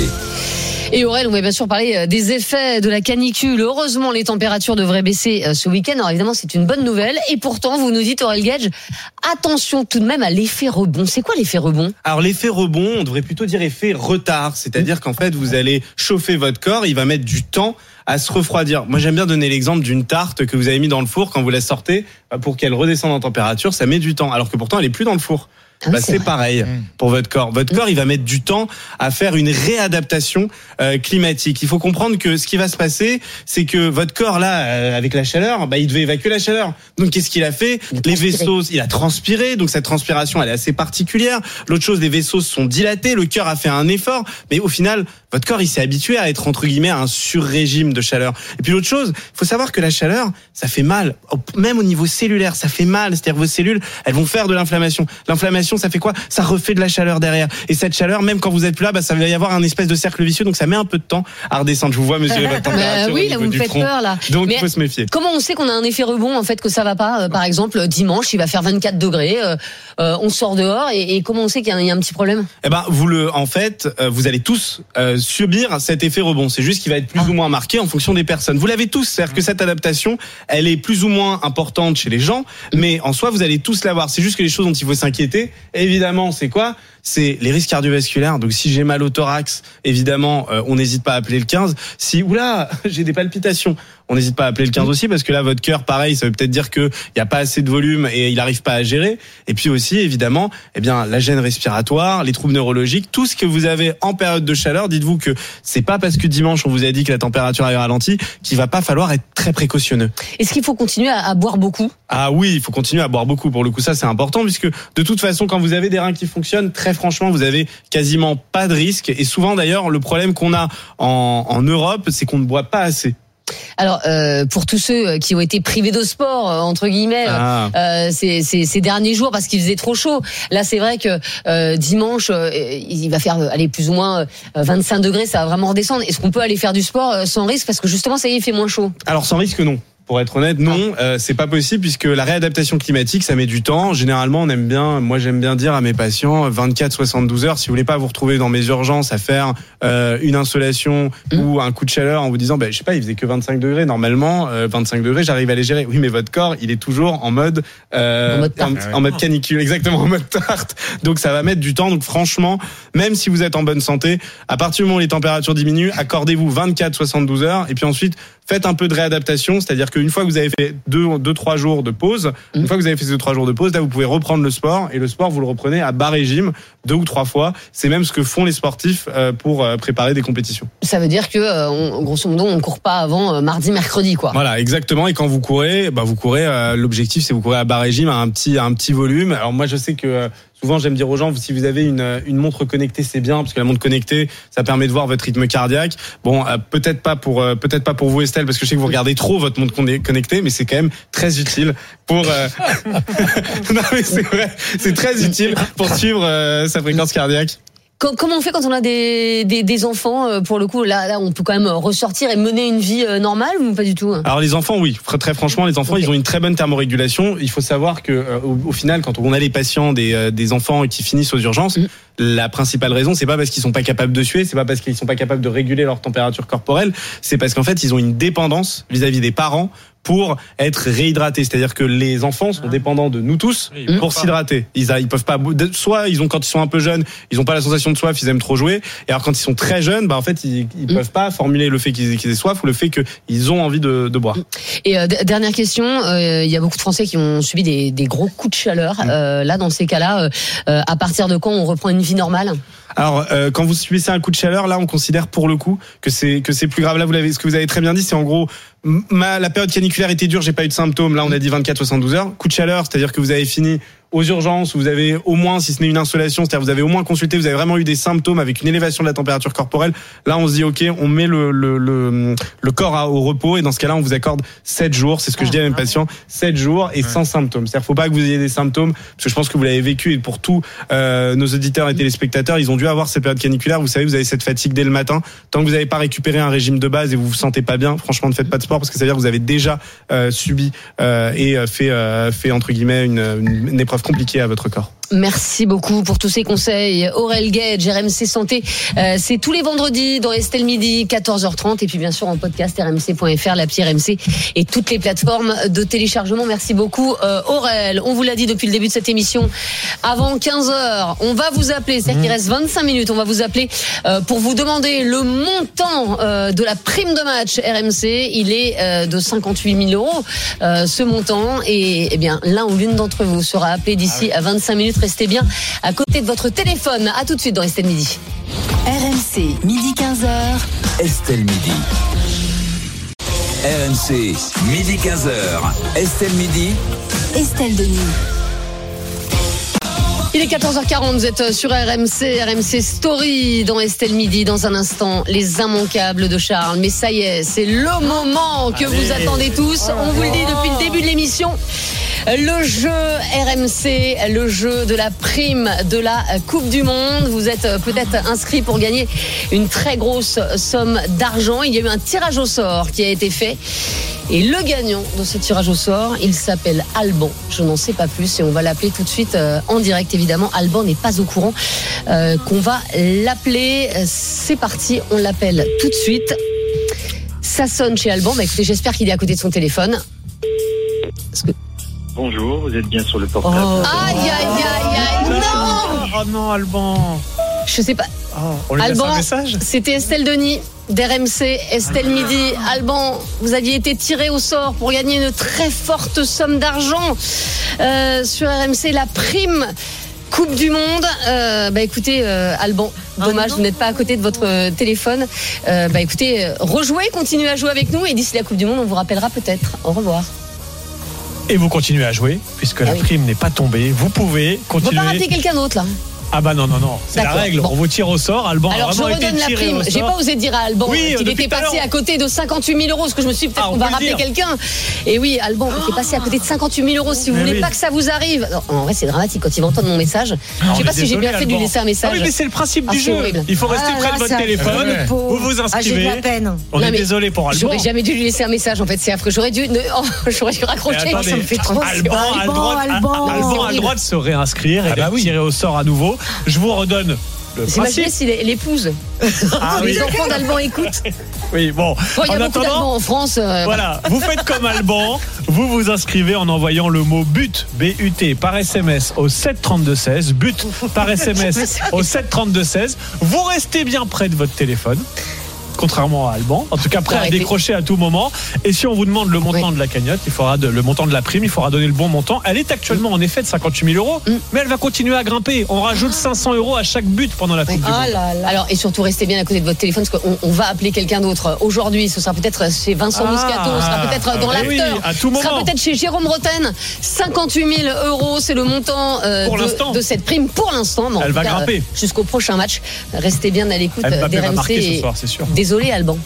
Et Aurel, on va bien sûr parler euh, des effets de la canicule. Heureusement, les températures devraient baisser euh, ce week-end. Alors évidemment, c'est une bonne nouvelle. Et pourtant, vous nous dites, Aurel Gage, attention tout de même à l'effet rebond. C'est quoi l'effet rebond? Alors l'effet rebond, on devrait plutôt dire effet retard, c'est-à-dire qu'en fait vous allez chauffer votre corps, il va mettre du temps à se refroidir. Moi j'aime bien donner l'exemple d'une tarte que vous avez mis dans le four quand vous la sortez, bah, pour qu'elle redescende en température, ça met du temps, alors que pourtant elle est plus dans le four. Ah, Bah, c'est c'est vrai. pareil pour votre corps. Votre corps, il va mettre du temps à faire une réadaptation euh, climatique. Il faut comprendre que ce qui va se passer, c'est que votre corps là, euh, avec la chaleur, bah, il devait évacuer la chaleur. Donc qu'est-ce qu'il a fait? Il a Les transpiré. vaisseaux, il a transpiré. Donc cette transpiration, elle est assez particulière. L'autre chose, les vaisseaux se sont dilatés. Le cœur a fait un effort, mais au final, votre corps, il s'est habitué à être entre guillemets à un sur-régime de chaleur. Et puis l'autre chose, il faut savoir que la chaleur, ça fait mal, même au niveau cellulaire, ça fait mal. C'est-à-dire vos cellules, elles vont faire de l'inflammation. L'inflammation, ça fait quoi? Ça refait de la chaleur derrière. Et cette chaleur, même quand vous êtes plus là, bah, ça va y avoir un espèce de cercle vicieux. Donc ça met un peu de temps à redescendre. Je vous vois mesurer votre Bah, température. oui, au là niveau vous me du faites front. peur là. Donc il Mais faut se méfier. comment on sait qu'on a un effet rebond en fait, que ça va pas? Euh, Par exemple, dimanche, il va faire vingt-quatre degrés. euh, euh, on sort dehors et, et comment on sait qu'il y, a un- il y a un petit problème? Eh ben, vous le, en fait, euh, vous allez tous euh, subir cet effet rebond. C'est juste qu'il va être plus ou moins marqué en fonction des personnes. Vous l'avez tous, c'est-à-dire que cette adaptation, elle est plus ou moins importante chez les gens, mais en soi, vous allez tous l'avoir. C'est juste que les choses dont il faut s'inquiéter, évidemment, c'est quoi? C'est les risques cardiovasculaires. Donc, si j'ai mal au thorax, évidemment, euh, on n'hésite pas à appeler le quinze. Si, oula, j'ai des palpitations, on n'hésite pas à appeler le quinze aussi, parce que là, votre cœur, pareil, ça veut peut-être dire qu'il n'y a pas assez de volume et il n'arrive pas à gérer. Et puis aussi, évidemment, eh bien, la gêne respiratoire, les troubles neurologiques, tout ce que vous avez en période de chaleur, dites-vous que c'est pas parce que dimanche, on vous a dit que la température est ralentie qu'il va pas falloir être très précautionneux. Est-ce qu'il faut continuer à, à boire beaucoup? Ah oui, il faut continuer à boire beaucoup. Pour le coup, ça, c'est important, puisque de toute façon, quand vous avez des reins qui fonctionnent, très franchement, vous avez quasiment pas de risque. Et souvent, d'ailleurs, le problème qu'on a en, en Europe, c'est qu'on ne boit pas assez. Alors, euh, pour tous ceux qui ont été privés de sport, euh, entre guillemets, Ah. euh, ces, ces, ces derniers jours parce qu'il faisait trop chaud. Là, c'est vrai que euh, dimanche, euh, il va faire euh, aller plus ou moins euh, vingt-cinq degrés, ça va vraiment redescendre. Est-ce qu'on peut aller faire du sport euh, sans risque parce que justement, ça y est, il fait moins chaud? Alors, sans risque, non. Pour être honnête, non, euh, c'est pas possible puisque la réadaptation climatique, ça met du temps. Généralement, on aime bien, moi j'aime bien dire à mes patients, vingt-quatre à soixante-douze heures. Si vous voulez pas vous retrouver dans mes urgences à faire euh, une insolation mmh. ou un coup de chaleur en vous disant, ben je sais pas, il faisait que vingt-cinq degrés. Normalement, euh, vingt-cinq degrés, j'arrive à les gérer. Oui, mais votre corps, il est toujours en mode, euh, en, mode en, en mode canicule, exactement, en mode tarte. Donc ça va mettre du temps. Donc franchement, même si vous êtes en bonne santé, à partir du moment où les températures diminuent, accordez-vous vingt-quatre à soixante-douze heures et puis ensuite faites un peu de réadaptation, c'est-à-dire qu'une fois que vous avez fait deux, deux, trois jours de pause, mmh. une fois que vous avez fait ces deux, trois jours de pause, là, vous pouvez reprendre le sport, et le sport, vous le reprenez à bas régime, deux ou trois fois. C'est même ce que font les sportifs pour préparer des compétitions. Ça veut dire que, on, grosso modo, on ne court pas avant mardi, mercredi, quoi. Voilà, exactement. Et quand vous courez, bah, vous courez, euh, l'objectif, c'est vous courez à bas régime, à un petit, à un petit volume. Alors, moi, je sais que, euh, souvent, j'aime dire aux gens, si vous avez une, une montre connectée, c'est bien, parce que la montre connectée, ça permet de voir votre rythme cardiaque. Bon, euh, peut-être pas pour, euh, peut-être pas pour vous, Estelle, parce que je sais que vous regardez trop votre montre connectée, mais c'est quand même très utile pour. Euh... non, mais c'est vrai, c'est très utile pour suivre euh, sa fréquence cardiaque. Comment on fait quand on a des, des, des enfants, pour le coup, là, là, on peut quand même ressortir et mener une vie normale ou pas du tout? Alors les enfants, oui, très franchement, les enfants, okay. ils ont une très bonne thermorégulation. Il faut savoir que euh, au, au final, quand on a les patients des, euh, des enfants qui finissent aux urgences, mmh. la principale raison, c'est pas parce qu'ils sont pas capables de suer, c'est pas parce qu'ils sont pas capables de réguler leur température corporelle, c'est parce qu'en fait, ils ont une dépendance vis-à-vis des parents pour être réhydratés. C'est-à-dire que les enfants sont dépendants de nous tous oui, pour s'hydrater. Ils, ils peuvent pas, soit ils ont, quand ils sont un peu jeunes, ils ont pas la sensation de soif, ils aiment trop jouer. Et alors quand ils sont très jeunes, bah en fait, ils, ils mmh. peuvent pas formuler le fait qu'ils, qu'ils aient soif ou le fait qu'ils ont envie de, de boire. Et euh, dernière question, euh, il y a beaucoup de Français qui ont subi des, des gros coups de chaleur. Mmh. Euh, là, dans ces cas-là, euh, à partir de quand on reprend une vie normale? Alors, euh, quand vous subissez un coup de chaleur, là, on considère pour le coup que c'est que c'est plus grave. Là, vous l'avez, ce que vous avez très bien dit, c'est en gros, ma, la période caniculaire était dure, j'ai pas eu de symptômes. Là, on a dit vingt-quatre à soixante-douze heures. Coup de chaleur, c'est-à-dire que vous avez fini aux urgences, vous avez au moins, si ce n'est une insolation, c'est-à-dire vous avez au moins consulté, vous avez vraiment eu des symptômes avec une élévation de la température corporelle. Là, on se dit, ok, on met le le le, le corps à, au repos, et dans ce cas-là, on vous accorde sept jours. C'est ce que je dis à mes patients, sept jours et sans symptômes. C'est-à-dire, faut pas que vous ayez des symptômes, parce que je pense que vous l'avez vécu, et pour tous euh, nos auditeurs et téléspectateurs, ils ont dû avoir ces périodes caniculaires. Vous savez, vous avez cette fatigue dès le matin. Tant que vous n'avez pas récupéré un régime de base et vous vous sentez pas bien, franchement, ne faites pas de sport, parce que ça veut dire que vous avez déjà euh, subi euh, et fait euh, fait entre guillemets une, une, une épreuve compliquée à votre corps. Merci beaucoup pour tous ces conseils. Aurel Gage, R M C Santé, euh, c'est tous les vendredis dans Estelle Midi, quatorze heures trente, et puis bien sûr en podcast r m c point f r, l'appli R M C et toutes les plateformes de téléchargement. Merci beaucoup euh, Aurel. On vous l'a dit depuis le début de cette émission, avant quinze heures, on va vous appeler, c'est-à-dire qu'il reste vingt-cinq minutes, on va vous appeler euh, pour vous demander le montant euh, de la prime de match R M C. Il est euh, de cinquante-huit mille euros, euh, ce montant, et eh bien l'un ou l'une d'entre vous sera appelé d'ici à vingt-cinq minutes. Restez bien à côté de votre téléphone. À tout de suite dans Estelle Midi. R M C, midi quinze heures. Estelle Midi. R M C, midi quinze heures. Estelle Midi. Estelle Denis. Il est quatorze heures quarante, vous êtes sur R M C, R M C Story dans Estelle Midi. Dans un instant, les immanquables de Charles. Mais ça y est, c'est le moment que Allez. vous attendez tous. On vous le dit depuis le début de l'émission. Le jeu R M C, le jeu de la prime de la Coupe du Monde. Vous êtes peut-être inscrit pour gagner une très grosse somme d'argent. Il y a eu un tirage au sort qui a été fait. Et le gagnant de ce tirage au sort, il s'appelle Alban. Je n'en sais pas plus et on va l'appeler tout de suite euh, en direct. Évidemment, Alban n'est pas au courant euh, qu'on va l'appeler. C'est parti, on l'appelle tout de suite. Ça sonne chez Alban. Bah, écoutez, j'espère qu'il est à côté de son téléphone. Parce que... Bonjour, vous êtes bien sur le portable. Oh. Aïe, aïe, aïe, aïe, non! Oh non, Alban. Je sais pas. Oh, on lui Alban, laisse un message. C'était Estelle Denis d'R M C, Estelle Midi. Alban, vous aviez été tiré au sort pour gagner une très forte somme d'argent euh, sur R M C, la prime Coupe du Monde. Euh, bah écoutez, euh, Alban, dommage, vous n'êtes pas à côté de votre téléphone. Euh, bah écoutez, rejouez, continuez à jouer avec nous et d'ici la Coupe du Monde, on vous rappellera peut-être. Au revoir. Et vous continuez à jouer, puisque ah la oui. prime n'est pas tombée. Vous pouvez continuer. On ne va pas rater quelqu'un d'autre là. Ah bah non, non, non, c'est la D'accord. règle. Bon. On vous tire au sort. Alban Alors a je vraiment été redonne la tiré prime. au J'ai sort. pas osé dire à Alban Oui, qu'il depuis était tout à passé l'heure. à côté de cinquante-huit mille euros. Parce que je me suis dit peut-être Ah, on qu'on va peut le rappeler dire. quelqu'un. Et oui, Alban était passé à côté de cinquante-huit mille euros. Si vous Mais voulez oui. pas que ça vous arrive. Non, en vrai, c'est dramatique quand ils vont entendre mon message. Je On sais est pas si j'ai désolé, bien fait de lui Alban. laisser un message. Ah oui, mais c'est le principe Ah, du c'est jeu. horrible. Il faut rester Ah, près là, de votre ça- téléphone. Ouais. Vous vous Ah, j'ai de inscrivez. la peine. On Non, est mais désolé pour Alban. J'aurais jamais dû lui laisser un message. En fait, c'est affreux. J'aurais dû, ne- oh, j'aurais dû raccrocher. Mais attendez, ça me fait trop Alban a le Alban, droit, Alban. Alban a le droit de se réinscrire et Ah bah d'être oui. tiré au sort à nouveau. Je vous redonne le Vous imaginez principe. si l'épouse, Ah oui. les enfants d'Alban écoutent. Oui, bon. Bon, il y a En beaucoup attendant, d'Albans en France. euh, voilà, vous faites comme Alban, vous vous inscrivez en envoyant le mot but, B U T, par S M S au sept trente-deux seize, but par S M S au sept trente-deux seize. Vous restez bien près de votre téléphone. Contrairement à Alban, en tout cas prêt à Arrêtez. décrocher à tout moment. Et si on vous demande le montant Oui. de la cagnotte, il faudra de- le montant de la prime, il faudra donner le bon montant. Elle est actuellement en effet de cinquante-huit mille euros, Mm. mais elle va continuer à grimper. On rajoute cinq cents euros à chaque but pendant la Coupe du Monde. Ah là là. Alors, et surtout, restez bien à côté de votre téléphone parce qu'on on va appeler quelqu'un d'autre. Aujourd'hui, ce sera peut-être chez Vincent Ah, Moscato, ce sera peut-être dans ah l'after. oui, à tout Ce sera moment. peut-être chez Jérôme Roten. cinquante-huit mille euros, c'est le montant euh, Pour l'instant. de, de cette prime pour l'instant. Mais en Elle tout va cas, grimper. euh, Jusqu'au prochain match. Restez bien à l'écoute Mbappé va d'R M C. marquer ce et- soir, c'est sûr. Désolé, Alban.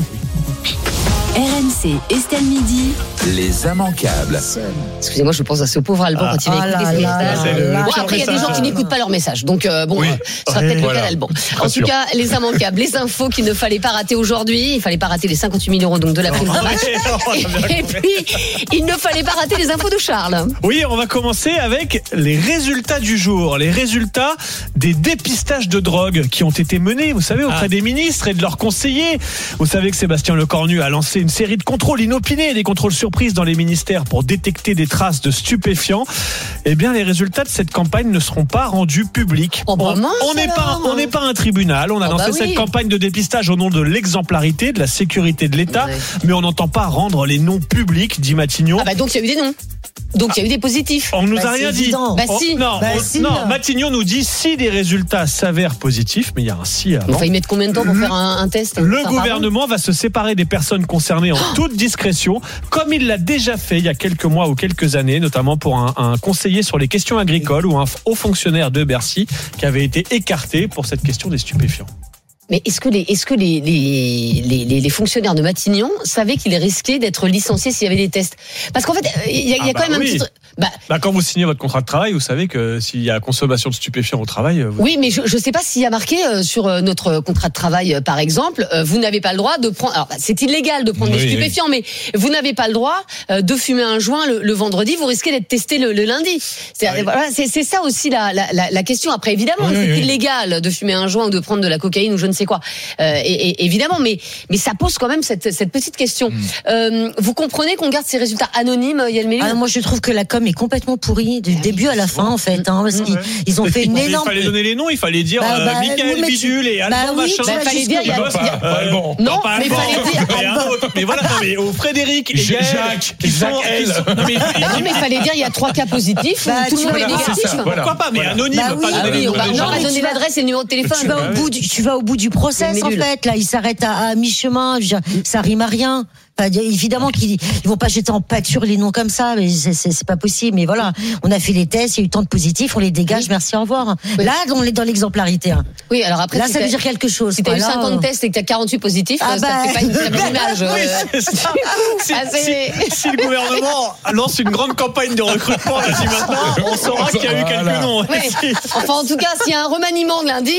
R M C, Estelle Midi. Les immanquables. Excusez-moi, je pense à ce pauvre Alban Ah. quand il va Ah écouter là ses là messages. là là. Bon, après, il y a des gens qui n'écoutent pas leurs messages. Donc, euh, bon, Oui. euh, ce sera Ouais. peut-être le Voilà. cas d'Alban. En tout sûr. cas, les immanquables, les infos qu'il ne fallait pas rater aujourd'hui. Il fallait pas rater les cinquante-huit mille euros donc de la prime de match. Et puis, il ne fallait pas rater les infos de Charles. Oui, on va commencer avec les résultats du jour, les résultats des dépistages de drogue qui ont été menés, vous savez, auprès Ah. des ministres et de leurs conseillers. Vous savez que Sébastien Lecornu a lancé une série de contrôles inopinés, des contrôles surprises dans les ministères pour détecter des traces de stupéfiants. Eh bien, les résultats de cette campagne ne seront pas rendus publics. Oh, bah on mince on n'est pas, alors. on n'est pas un tribunal. On a Oh, lancé bah oui. cette campagne de dépistage au nom de l'exemplarité, de la sécurité de l'État, Ouais. mais on n'entend pas rendre les noms publics, dit Matignon. Ah bah donc il y a eu des noms. Donc il y a eu des positifs. On nous Bah, a rien c'est dit. évident. Bah, Oh, si. non, Bah, on- si. non, Matignon nous dit si des résultats s'avèrent positifs, mais il y a un si avant. Enfin, ils mettent combien de temps pour faire un, un test Le Enfin, gouvernement va se séparer des personnes concernées en toute discrétion, comme il l'a déjà fait il y a quelques mois ou quelques années, notamment pour un, un conseiller sur les questions agricoles ou un haut fonctionnaire de Bercy qui avait été écarté pour cette question des stupéfiants. Mais est-ce que, les, est-ce que les, les, les, les- les fonctionnaires de Matignon savaient qu'il risquait d'être licencié s'il y avait des tests? Parce qu'en fait, il y a, il y a Ah quand bah même oui. un petit truc. Bah, Bah, quand vous signez votre contrat de travail, vous savez que s'il y a consommation de stupéfiants au travail, vous... oui, mais je ne sais pas s'il y a marqué euh, sur euh, notre contrat de travail, euh, par exemple, euh, vous n'avez pas le droit de prendre. Alors, bah, c'est illégal de prendre Oui, des oui. stupéfiants, mais vous n'avez pas le droit euh, de fumer un joint le, le vendredi. Vous risquez d'être testé le, le lundi. C'est, Ah oui. voilà, c'est, c'est ça aussi la, la, la, la question. Après, évidemment, Oui, c'est oui, oui. illégal de fumer un joint ou de prendre de la cocaïne ou je ne sais quoi. Euh, et, et- évidemment, mais mais ça pose quand même cette, cette petite question. Mm. Euh, vous comprenez qu'on garde ces résultats anonymes, Yael Mélu? Ah, moi, je trouve que la com est complètement pourrie du début à la fin, en fait, hein, parce qu'ils ils ont fait une Il énorme. fallait donner les noms, il fallait dire Bah, euh, bah, Michael oui, mais tu- Bidule et Alban bah oui, machin. tu vas Bah, fallait jusqu'au dire, il y a- bout. il y a- Pas Alban. Non, pas mais Alban. fallait dire. Mais un autre. Mais voilà, non, mais au Frédéric et Jacques, Gaël, qui sont, Jacques qui L. sont- non, mais- Non, mais il fallait dire il y a trois cas positifs. Bah, où tout le tu monde est vois, négatif. c'est ça, voilà. Pourquoi pas, mais Voilà. anonyme, Bah oui. pas Ah donner oui, les on noms va, des on gens. va mais donner tu vas- l'adresse et le numéro de téléphone. Tu vas au bout du, tu vas au bout du process, C'est en nul. fait. Là, ils s'arrêtent à, à mi-chemin. Je veux dire, ça rime à rien. Enfin, évidemment qu'ils ils vont pas jeter en pâture les noms comme ça, mais c'est, c'est, c'est pas possible. Mais voilà, on a fait les tests, il y a eu tant de positifs, on les dégage, merci, au revoir. Oui. Là, on est dans l'exemplarité. hein. Oui, alors après, Là, si ça veut t'as- dire quelque chose. si t'as quoi. eu Là, cinquante tests et que t'as quarante-huit positifs, Ah ça bah. fait pas une très bonne image. Oui, euh. c'est ça. Si, Ah, c'est- si- si le gouvernement lance une grande campagne de recrutement d'ici maintenant, on saura qu'il y a eu quelques Voilà. noms. Ouais. Si- Enfin, en tout cas, s'il y a un remaniement de lundi,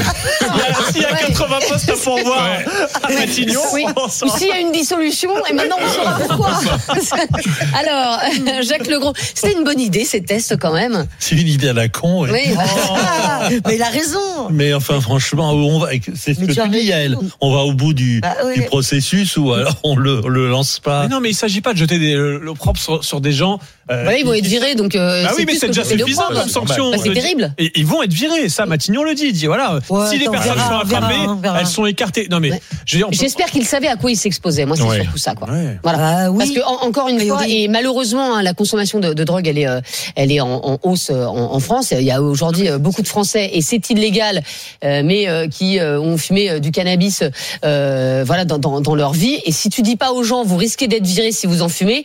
S'il y a Ouais. quatre-vingts postes à pourvoir à Matignon, oui. on Ou saura. s'il y a une dissolution, et maintenant on saura pourquoi. Alors, Jacques Legros, c'était une bonne idée ces tests quand même. C'est une idée à la con. ouais. Oui. Ah, mais il a raison. Mais enfin, franchement, on va, c'est ce Mais que tu as tu dis, raison. Yael. On va au bout du, Bah, oui. du processus ou alors on le, on le lance pas. Mais non, mais il s'agit pas de jeter des- l'opprobre sur, sur des gens. euh, Voilà, ils vont qui- être virés, donc. euh, Bah oui, mais plus c'est que déjà vous pouvez le suffisant prendre. comme sanction. Bah, c'est Euh, terrible. Et ils vont être virés, ça, Matignon le dit. Il dit voilà, Ouais, si les on personnes verra, sont on verra, attrapées, on verra. elles sont écartées. Non mais, Ouais. je veux dire, on peut- J'espère qu'il savait à quoi il s'exposait. Moi, c'est Ouais. surtout ça, quoi. Ouais. Voilà. Ah oui. Parce que en- encore une A fois, priori. et malheureusement, hein, la consommation de, de drogue, elle est, euh, elle est en, en hausse euh, en, en France. Il y a aujourd'hui euh, beaucoup de Français, et c'est illégal, euh, mais euh, qui euh, ont fumé euh, du cannabis, euh, voilà, dans, dans, dans leur vie. Et si tu dis pas aux gens, vous risquez d'être virés si vous en fumez.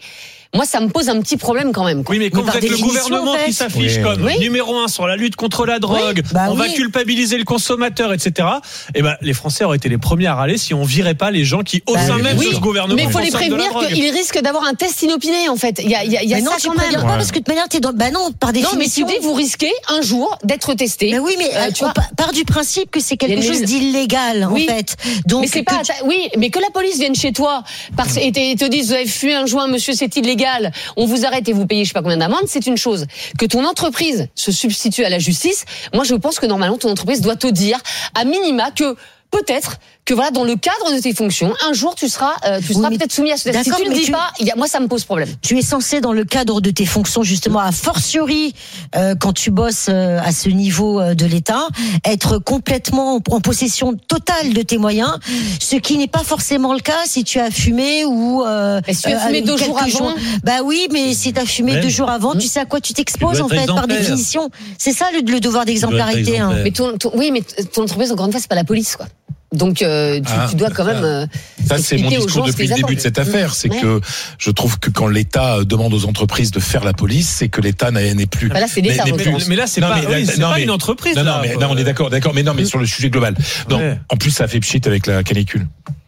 moi, ça me pose un petit problème quand même. Quoi. Oui, mais quand Mais vous par êtes le définition, gouvernement en fait. qui s'affiche Oui. comme Oui. numéro un sur la lutte contre la drogue, Oui, bah on va oui. culpabiliser le consommateur, et cetera. Et ben, les Français auraient été les premiers à râler si on virait pas les gens qui, au Bah sein oui. même Oui, de ce gouvernement, mais il faut les consomment de la prévenir drogue. qu'ils risquent d'avoir un test inopiné, en fait. Il y a, il y a, il y a Mais non, ça tu quand préviens même. pas Ouais. parce que de toute manière, t'es dans. Bah non, par Non, mais tu définition. dis, vous risquez un jour d'être testé. Mais oui, mais Euh, euh, tu on vois. pa- part du principe que c'est Il y a quelque une chose lune. d'illégal, Oui. en fait. Donc, Mais c'est pas, que tu- oui, mais que la police vienne chez toi parce, et te, et te dise, vous avez fumé un joint, monsieur, c'est illégal, on vous arrête et vous payez je sais pas combien d'amende, c'est une chose. Que ton entreprise se substitue à la justice, moi je pense que normalement ton entreprise doit te dire, à minima, que peut-être que voilà, dans le cadre de tes fonctions, un jour tu seras, euh, tu Oui, seras mais- peut-être soumis à ce test. Si d'accord, tu le mais dis tu- pas, il y a, moi ça me pose problème. tu es censé, dans le cadre de tes fonctions, justement, a fortiori, euh, quand tu bosses euh, à ce niveau euh, de l'État, être complètement en en possession totale de tes moyens, ce qui n'est pas forcément le cas si tu as fumé ou... Euh, Et si tu as euh, fumé deux quelques jours avant Bah oui, mais si tu as fumé Ouais. deux jours avant, tu sais à quoi tu t'exposes, Tu en dois être fait, par exemplaire. définition. C'est ça le, le devoir dois d'exemplarité. être Hein. exemplaire. Mais ton, ton- oui, mais ton entreprise, encore une fois, c'est pas la police, quoi. Donc, euh, tu, Ah, tu dois quand même. euh, Ça, c'est mon expliquer aux discours gens ce depuis qu'ils le début de attendent. cette affaire. C'est Ouais. que je trouve que quand l'État demande aux entreprises de faire la police, c'est que l'État n'est n'est plus. Bah là, c'est l'État, n'est- n'est en plus- l'occurrence. Mais là, c'est Non, pas, mais là, oui, c'est non, pas mais- une entreprise. Non, non, là. mais là, on est d'accord, d'accord. Mais non, mais sur le sujet global. Non, Ouais. en plus, ça fait pchit avec la canicule.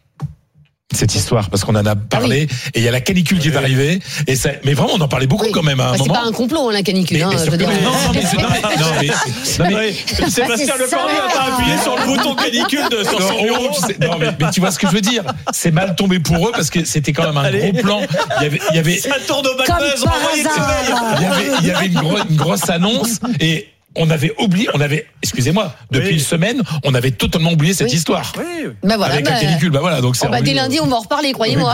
Cette histoire, parce qu'on en a parlé, et il y a la canicule qui est arrivée, et ça, mais vraiment, on en parlait beaucoup Oui. quand même à un Bah, c'est moment. pas un complot, hein, la canicule. Mais- hein, mais je sur- veux dire. non, non, mais c'est- non, mais- non, mais- non, mais- Ouais. Sébastien c'est Lecornu ça. a pas appuyé sur le bouton canicule de sur son Non, bureau. oh, c'est- non, mais, mais tu vois ce que je veux dire. C'est mal tombé pour eux parce que c'était quand même un Allez. gros plan. Il y avait, il y avait, Ça tourne au Comme Buzz, par renvoyez de hasard. mails. il y avait, il y avait une, gro- une grosse annonce et on avait oublié, on avait, excusez-moi, depuis Oui. une semaine, on avait totalement oublié cette Oui. histoire. Oui, oui. Bah voilà. Avec bah, la canicule, bah voilà, donc c'est oh, bah, dès revenu. lundi, on va en reparler, croyez-moi.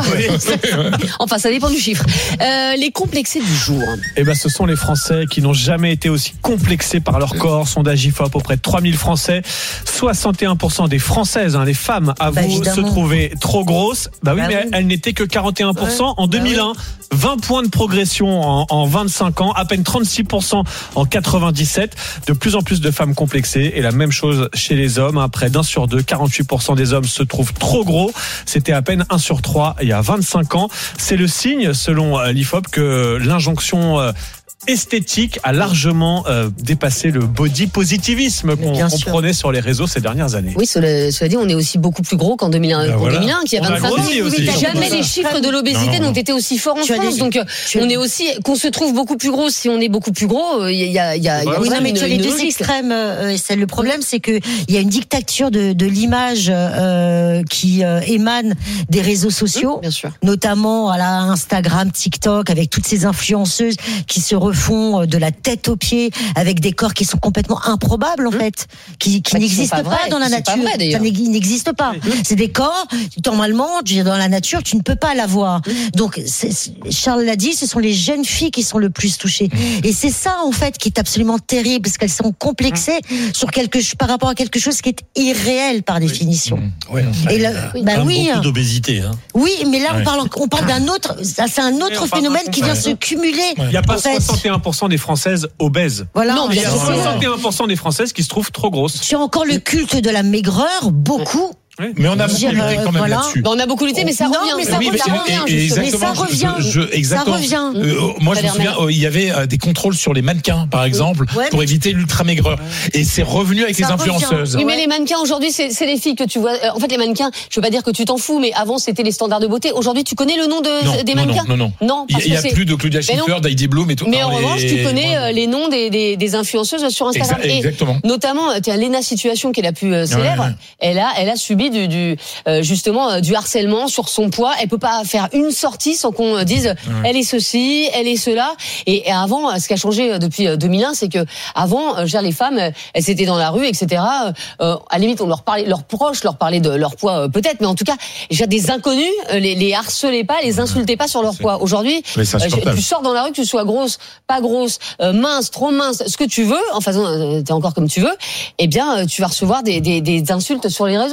Enfin, ça dépend du chiffre. Euh, les complexés du jour. Eh ben, ce sont les Français qui n'ont jamais été aussi complexés par leur corps. Sondage I F O P auprès de trois mille Français. soixante et un pour cent des Françaises, hein, les femmes, avouent Bah, évidemment. se trouver trop grosses. Bah oui, Bah mais oui. elles n'étaient que quarante et un pour cent Ouais. en Bah deux mille un. vingt points de progression en, en vingt-cinq ans. À peine trente-six pour cent en quatre-vingt-dix-sept. De plus en plus de femmes complexées. Et la même chose chez les hommes. Hein, près d'un sur deux, quarante-huit pour cent des hommes se trouvent trop gros. C'était à peine un sur trois il y a vingt-cinq ans. C'est le signe, selon euh, l'I F O P, que l'injonction euh, esthétique a largement euh, dépassé le body positivisme qu'on bien qu'on sûr. prônait sur les réseaux ces dernières années. Oui, cela, cela dit, on est aussi beaucoup plus gros qu'en deux mille un, Bah qu'en voilà. deux mille un, qui a On a vingt-cinq ans. grossi aussi. Oui, mais t'as Jamais dit- les chiffres de l'obésité Non, non, n'ont non. été aussi forts en Tu as France. des- Donc, euh, tu as on des- est aussi, qu'on se trouve beaucoup plus gros. Si on est beaucoup plus gros, il y a, il y a, il y a Oui, Oui, vraiment non, mais une, tu as les une deux logique. extrêmes. euh, et c'est le problème, c'est que il y a une dictature de, de l'image euh, qui euh, émane des réseaux sociaux, Bien sûr. notamment à la Instagram, TikTok, avec toutes ces influenceuses qui se refont euh, de la tête aux pieds, avec des corps qui sont complètement improbables en fait, qui, qui Bah, qui n'existent sont pas, pas vrais, dans la qui sont pas nature. vrais, d'ailleurs. Ça n'ex- ils n'existent pas. C'est des corps normalement, je veux dire, dans la nature, tu ne peux pas l'avoir. Donc c'est- c'est- Charles l'a dit, ce sont les jeunes filles qui sont le plus touchées. Et c'est ça en fait qui est absolument terrible, parce qu'elles sont complexées sur quelque ch- par rapport à quelque chose qui est irréel par définition. Ouais. Et là, bah Quand même oui, beaucoup d'obésité. Hein. oui, mais là on Ouais. parle, on parle d'un autre, ça, c'est un Oui, autre on parle phénomène d'un qui vient complexe. se cumuler. Il n'y a pas en fait. soixante et un pour cent des Françaises obèses. Voilà. Non, Il y bien a sûr. soixante et un pour cent des Françaises qui se trouvent trop grosses. Tu as encore le culte de la maigreur, beaucoup. Mais on a beaucoup Dire, lutté euh, quand même voilà. là-dessus. Bah, on a ça beaucoup lutté, mais ça Non, revient. mais ça Oui, revient, ça mais- revient, et- et justement. Mais ça exactement, revient. je- je- exactement. Ça revient. Euh, moi, je me souviens, euh, il y avait euh, des contrôles sur les mannequins, par exemple, Ouais, pour mais- éviter l'ultra maigreur. Et c'est revenu avec Ça les revient. influenceuses. Oui, mais Ouais. les mannequins aujourd'hui, c'est c'est les filles que tu vois. Euh, En fait, les mannequins, je veux pas dire que tu t'en fous, mais avant c'était les standards de beauté. Aujourd'hui, tu connais le nom de, Non, des non, mannequins non, non, non. Non, Il parce y a, que c'est- plus de Claudia Mais non. Schiffer, d'Heidi Blum et tout. Mais Non, en les- revanche, tu connais euh, les noms des, des, des influenceuses sur Instagram. Exa- Et exactement. notamment, tu as Lena Situation qui est la plus euh, célèbre. Ouais, ouais. Elle a, elle a subi du, du euh, justement euh, du harcèlement sur son poids. Elle peut pas faire une sortie sans qu'on euh, dise elle est ceci, elle est cela. Et, et avant, euh, ce qui a changé euh, depuis euh, deux mille un, c'est que avant, euh, je veux dire, les femmes, euh, elles étaient dans la rue, et cetera. Euh, à la limite, on leur parlait, leurs proches leur parlaient de leur poids euh, peut-être, mais en tout cas, je veux dire, des inconnus, euh, les, les harcelaient pas, les insultaient pas sur leur poids. Aujourd'hui, Mais c'est euh, insupportable. tu sors dans la rue, que tu sois grosse, pas grosse, euh, mince, trop mince, ce que tu veux, enfin, euh, t'es encore comme tu veux, eh bien, euh, tu vas recevoir des, des, des insultes sur les réseaux. Et c'est ça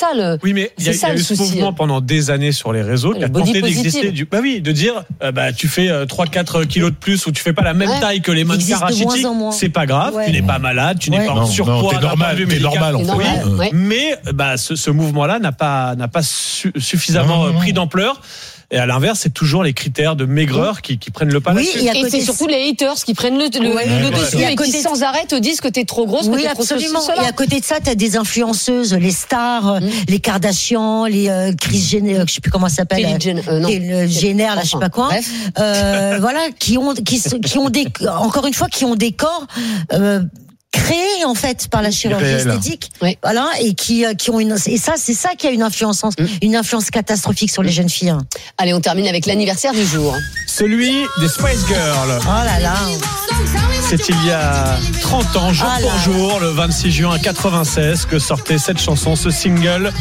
le. Oui, mais il y a, c'est ça, y a le eu ce souci. mouvement pendant des années sur les réseaux qui Le a body tenté positive. d'exister. Du, bah oui, de dire, euh, bah tu fais euh, trois quatre kilos de plus ou tu fais pas la même Ouais. taille que les Il existe mannequins de moins rachitiques, en moins. c'est pas grave. Ouais. Tu n'es pas malade, tu Ouais. n'es pas Non, en non, surpoids. t'es d'un point normal, de vue t'es médical. normal, en C'est fait. normal, Oui. ouais. Mais bah ce, ce mouvement-là n'a pas n'a pas su- suffisamment Non, non, euh, pris non. d'ampleur. Et à l'inverse, c'est toujours les critères de maigreur qui, qui prennent le pas Oui, là-dessus. et à Et côté c'est de- surtout les haters qui prennent le, le, Ouais. le Ouais. dessus Et à et côté qui de- sans arrêt te disent que t'es trop grosse, que Oui, t'es trop ceci, absolument. cela. Et à côté de ça, tu as des influenceuses, les stars, Mm. les Kardashians, les euh, Kris Jenner, je sais plus comment ça s'appelle. Kylie Jenner, euh, non. Et le Jenner, là, je sais Enfin, pas quoi. bref. Euh, voilà, qui ont, qui, se- qui ont des, encore une fois, qui ont des corps. Euh, créés en fait par la chirurgie Réel. esthétique, Oui. voilà, et qui euh, qui ont une et ça c'est ça qui a une influence Mm. une influence catastrophique sur les jeunes filles. hein. Allez, on termine avec l'anniversaire du jour. Celui des Spice Girls. Oh là là. C'est il y a trente ans, jour Ah là pour là. jour, le vingt-six juin quatre-vingt-seize, que sortait cette chanson, ce single,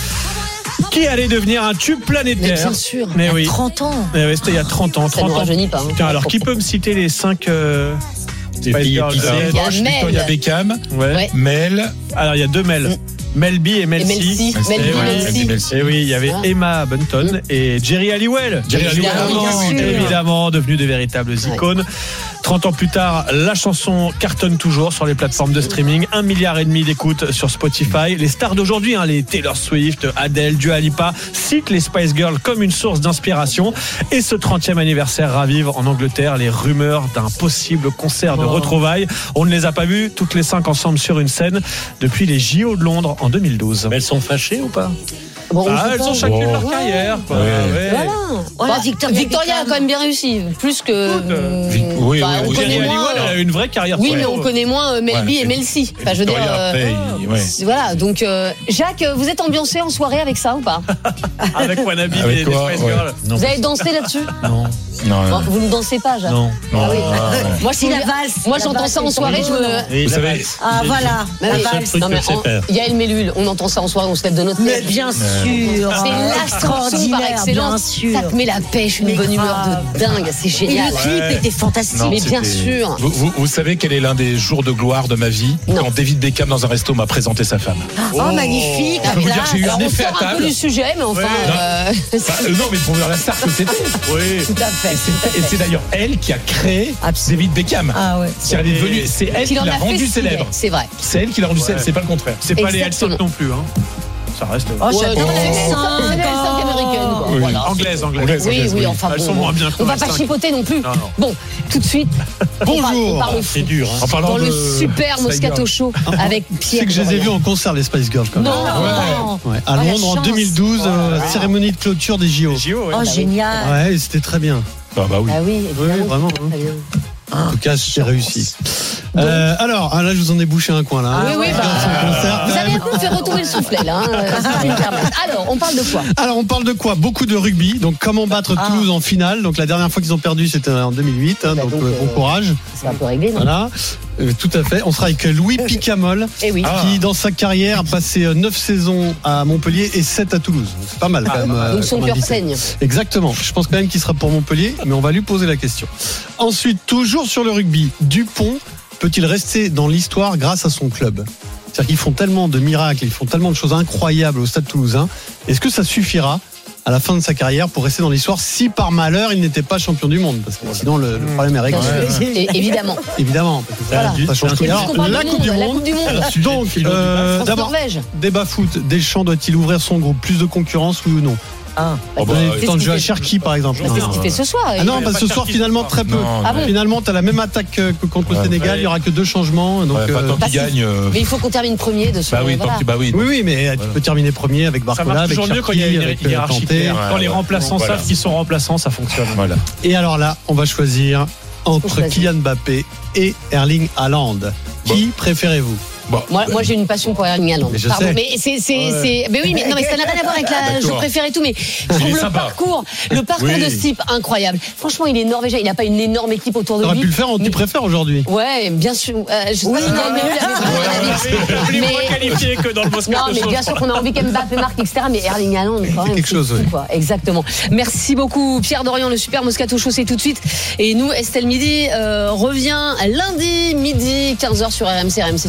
qui allait devenir un tube Mais planétaire. bien sûr. Mais À oui. trente ans. Mais oui, c'était il y a trente ans. Ça ne trente ans. rajeunit pas. hein. Tiens, alors qui peut me citer les cinq euh, Des Spice filles Girls épicées, Il y a Bosch, Mel. Victoria Beckham, Ouais. Ouais. Mel, Alors il y a deux Mel. Mel B et Mel Et Mel C. C. Eh Mel B, oui, Mel Mel C. B, Mel C. Et oui, il y avait Ah. Emma Bunton et Jerry Halliwell. Jerry Halliwell, Évidemment, bien sûr. évidemment, devenus des véritables icônes. trente ans plus tard, la chanson cartonne toujours sur les plateformes de streaming. Un milliard et demi d'écoutes sur Spotify. Les stars d'aujourd'hui, hein, les Taylor Swift, Adele, Dua Lipa, citent les Spice Girls comme une source d'inspiration. Et ce trentième anniversaire ravive en Angleterre les rumeurs d'un possible concert de Oh. retrouvailles. On ne les a pas vues toutes les cinq ensemble sur une scène depuis les J O de Londres en deux mille douze. Mais elles sont fâchées ou pas? Bon, on Ah, sait elles pas. ont chacune Oh. leur carrière. Quoi. Ouais. Ouais. Voilà. Voilà, Bah, Victoria Victoria a Beckham. quand même bien réussi, plus que. euh, Vic- oui, bah, oui, on oui. connaît Jerry moins. Halliwell, elle a une vraie carrière. Oui, solo. mais on connaît moins euh, Mel B Ouais. et Mel C. Enfin, je veux dire. Victoria, euh, après, il- ouais. Voilà, donc euh, Jacques, euh, vous êtes ambiancé en soirée avec ça ou pas? Avec Wannabe Avec des, des quoi, Spice ouais. Girls. Non. Vous avez dansé là-dessus? Non. Non, Bon, non. vous ne dansez pas, Jacques? Non. Non, Ah oui. ah, ouais. Moi, je Si, la trouve- valse, Moi, la j'entends valse, ça en c'est soirée, je me. Et Vous la savez- valse. Ah voilà. Mais La oui. le seul valse. truc Non, que mais je sais en- faire. Yael Mellul, on entend ça en soirée, on se lève de notre Mais tête. bien sûr. C'est Ah, la chanson par extraordinaire, excellence. bien sûr. Ça te met la pêche, une Mais bonne humeur grave. de dingue, c'est Et génial. le clip était fantastique. Non, Mais bien c'était- sûr. Vous, vous, vous savez quel est l'un des jours de gloire de ma vie? Non. Quand David Beckham dans un resto m'a présenté sa femme. Oh, magnifique. Je peux vous dire que j'ai eu Alors, un on effet à sort un peu table. du sujet, mais enfin. Ouais. euh, Bah, euh, non, mais pour voir la star que c'était. Oui. Tout à fait. Et c'est- Et c'est d'ailleurs elle qui a créé David Beckham. Ah ouais. C'est elle est devenue- c'est elle qui qu'il en l'a a fait rendu ce qu'il célèbre. est, c'est vrai. C'est elle qui l'a rendu Ouais. célèbre, c'est pas le contraire. C'est pas les Exactement. L cinq non plus. Hein. Ça reste. Oh, Ouais, j'adore non, les c'est- cinq, c'est les cinq oh. américaines, quoi. Oui. Voilà. Anglaise, anglaise. Anglaise, Oui, anglaise, oui, oui. enfin Elles bon, sont moins bien que on va les pas cinq. chipoter non plus. Non, non. Bon, tout de suite, on parle, on Bonjour. parle C'est dur. Hein. En parlant dans de le super Spice Moscato Girls. Show avec Je Pierre. sais que je les ai Dorian. vus en concert, les Spice Girls, quand même. Non, Ouais. Ouais, à Oh, la Londres en chance. deux mille douze, euh, cérémonie de clôture des J O. J O, ouais. Oh, génial. Ouais, et c'était très bien. Ah bah oui. Ah oui, Oui, évidemment. vraiment. hein. Très bien. En tout cas, c'était réussi. Euh, alors, ah, là, je vous en ai bouché un coin, là. Ah oui, oui, Regarde bah, son concert. Vous avez un peu fait retourner le soufflet, là. hein, euh, si je me permets. Alors, on parle de quoi? Alors, on parle de quoi? Beaucoup de rugby. Donc, comment battre Ah. Toulouse en finale. Donc, la dernière fois qu'ils ont perdu, c'était en deux mille huit. hein, Bah, donc, donc, euh, bon euh, courage. C'est un peu réglé, non? Voilà. Euh, tout à fait. On sera avec Louis Picamol, Eh oui. Ah. qui, dans sa carrière, a passé neuf saisons à Montpellier et sept à Toulouse. Donc, c'est pas mal, quand même. euh, Donc son comme cœur invité. saigne. Exactement. Je pense quand même qu'il sera pour Montpellier, mais on va lui poser la question. Ensuite, toujours sur le rugby, Dupont peut-il rester dans l'histoire grâce à son club? C'est-à-dire qu'ils font tellement de miracles, ils font tellement de choses incroyables au Stade Toulousain. Est-ce que ça suffira à la fin de sa carrière pour rester dans l'histoire si par malheur il n'était pas champion du monde? Parce que sinon le, le problème est réglé. Bien sûr. Et- évidemment. Évidemment. Parce que ça, Voilà. ça change tout. Et Alors, puisqu'on parle la du Coupe du monde, la Monde. Coupe du Monde. Donc, euh, d'abord, France-Norvège. débat foot. Deschamps doit-il ouvrir son groupe? Plus de concurrence, oui ou non? Ah. Oh bah, Donner euh, le temps de c'est jouer à ce qu'il fait. Cherki, par exemple. C'est ce qu'il fait ce soir. Ah il- non, Il y a parce pas que ce de soir, Cherki finalement, ce très peu. Non, Ah bon? Finalement, tu as la même attaque que contre le Ouais, Sénégal. ouais. Il y aura que deux changements. Donc, Ouais, enfin, euh, tant Bah, qu'il si. gagne. euh, Mais il faut qu'on termine premier de ce Bah oui, tant voilà. que- bah oui. oui, oui, mais tu peux terminer premier avec Ça Barcola, marche avec toujours mieux quand il y a Cherki, une avec une euh, hiérarchie Kanté. claire. Quand Ouais, les ouais. remplaçants Voilà. savent qu'ils sont remplaçants, ça fonctionne. Voilà. Et alors là, on va choisir entre choisir. Kylian Mbappé et Erling Haaland. Qui préférez-vous? Bon, Moi, moi j'ai une passion pour Erling Haaland. Mais je Pardon, sais. mais c'est, c'est, c'est, mais oui, mais non, mais ça n'a rien à voir avec la, je D'accord. préfère et tout, mais je trouve est le sympa. parcours, le parcours Oui. de ce type incroyable. Franchement, il est norvégien, il n'a pas une énorme équipe autour de T'aurais lui. pu le faire en tu Mais- préfères aujourd'hui. Ouais, bien sûr. Euh, je sais pas si Naël Mellul avait vraiment la vie. Il est moins Mais- qualifié que dans le Moscato Non, mais Show, bien je sûr crois. qu'on a envie qu'Mbappé marque, et cetera. Mais Erling Haaland, quand même. quelque c'est chose, fou, oui. quoi. Exactement. Merci beaucoup, Pierre Dorian, le super Moscato Show, c'est tout de suite. Et nous, Estelle Midi euh, revient lundi midi, quinze heures sur R M C, R M C Story. Et on dédie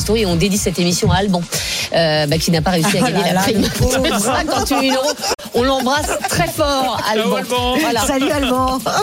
dédie cette émission à Alban, euh, bah, qui n'a pas réussi à gagner Ah là la là, prime le pauvre. de cinquante-huit mille euros. On l'embrasse très fort, Alban. Alban. Voilà. Salut Alban.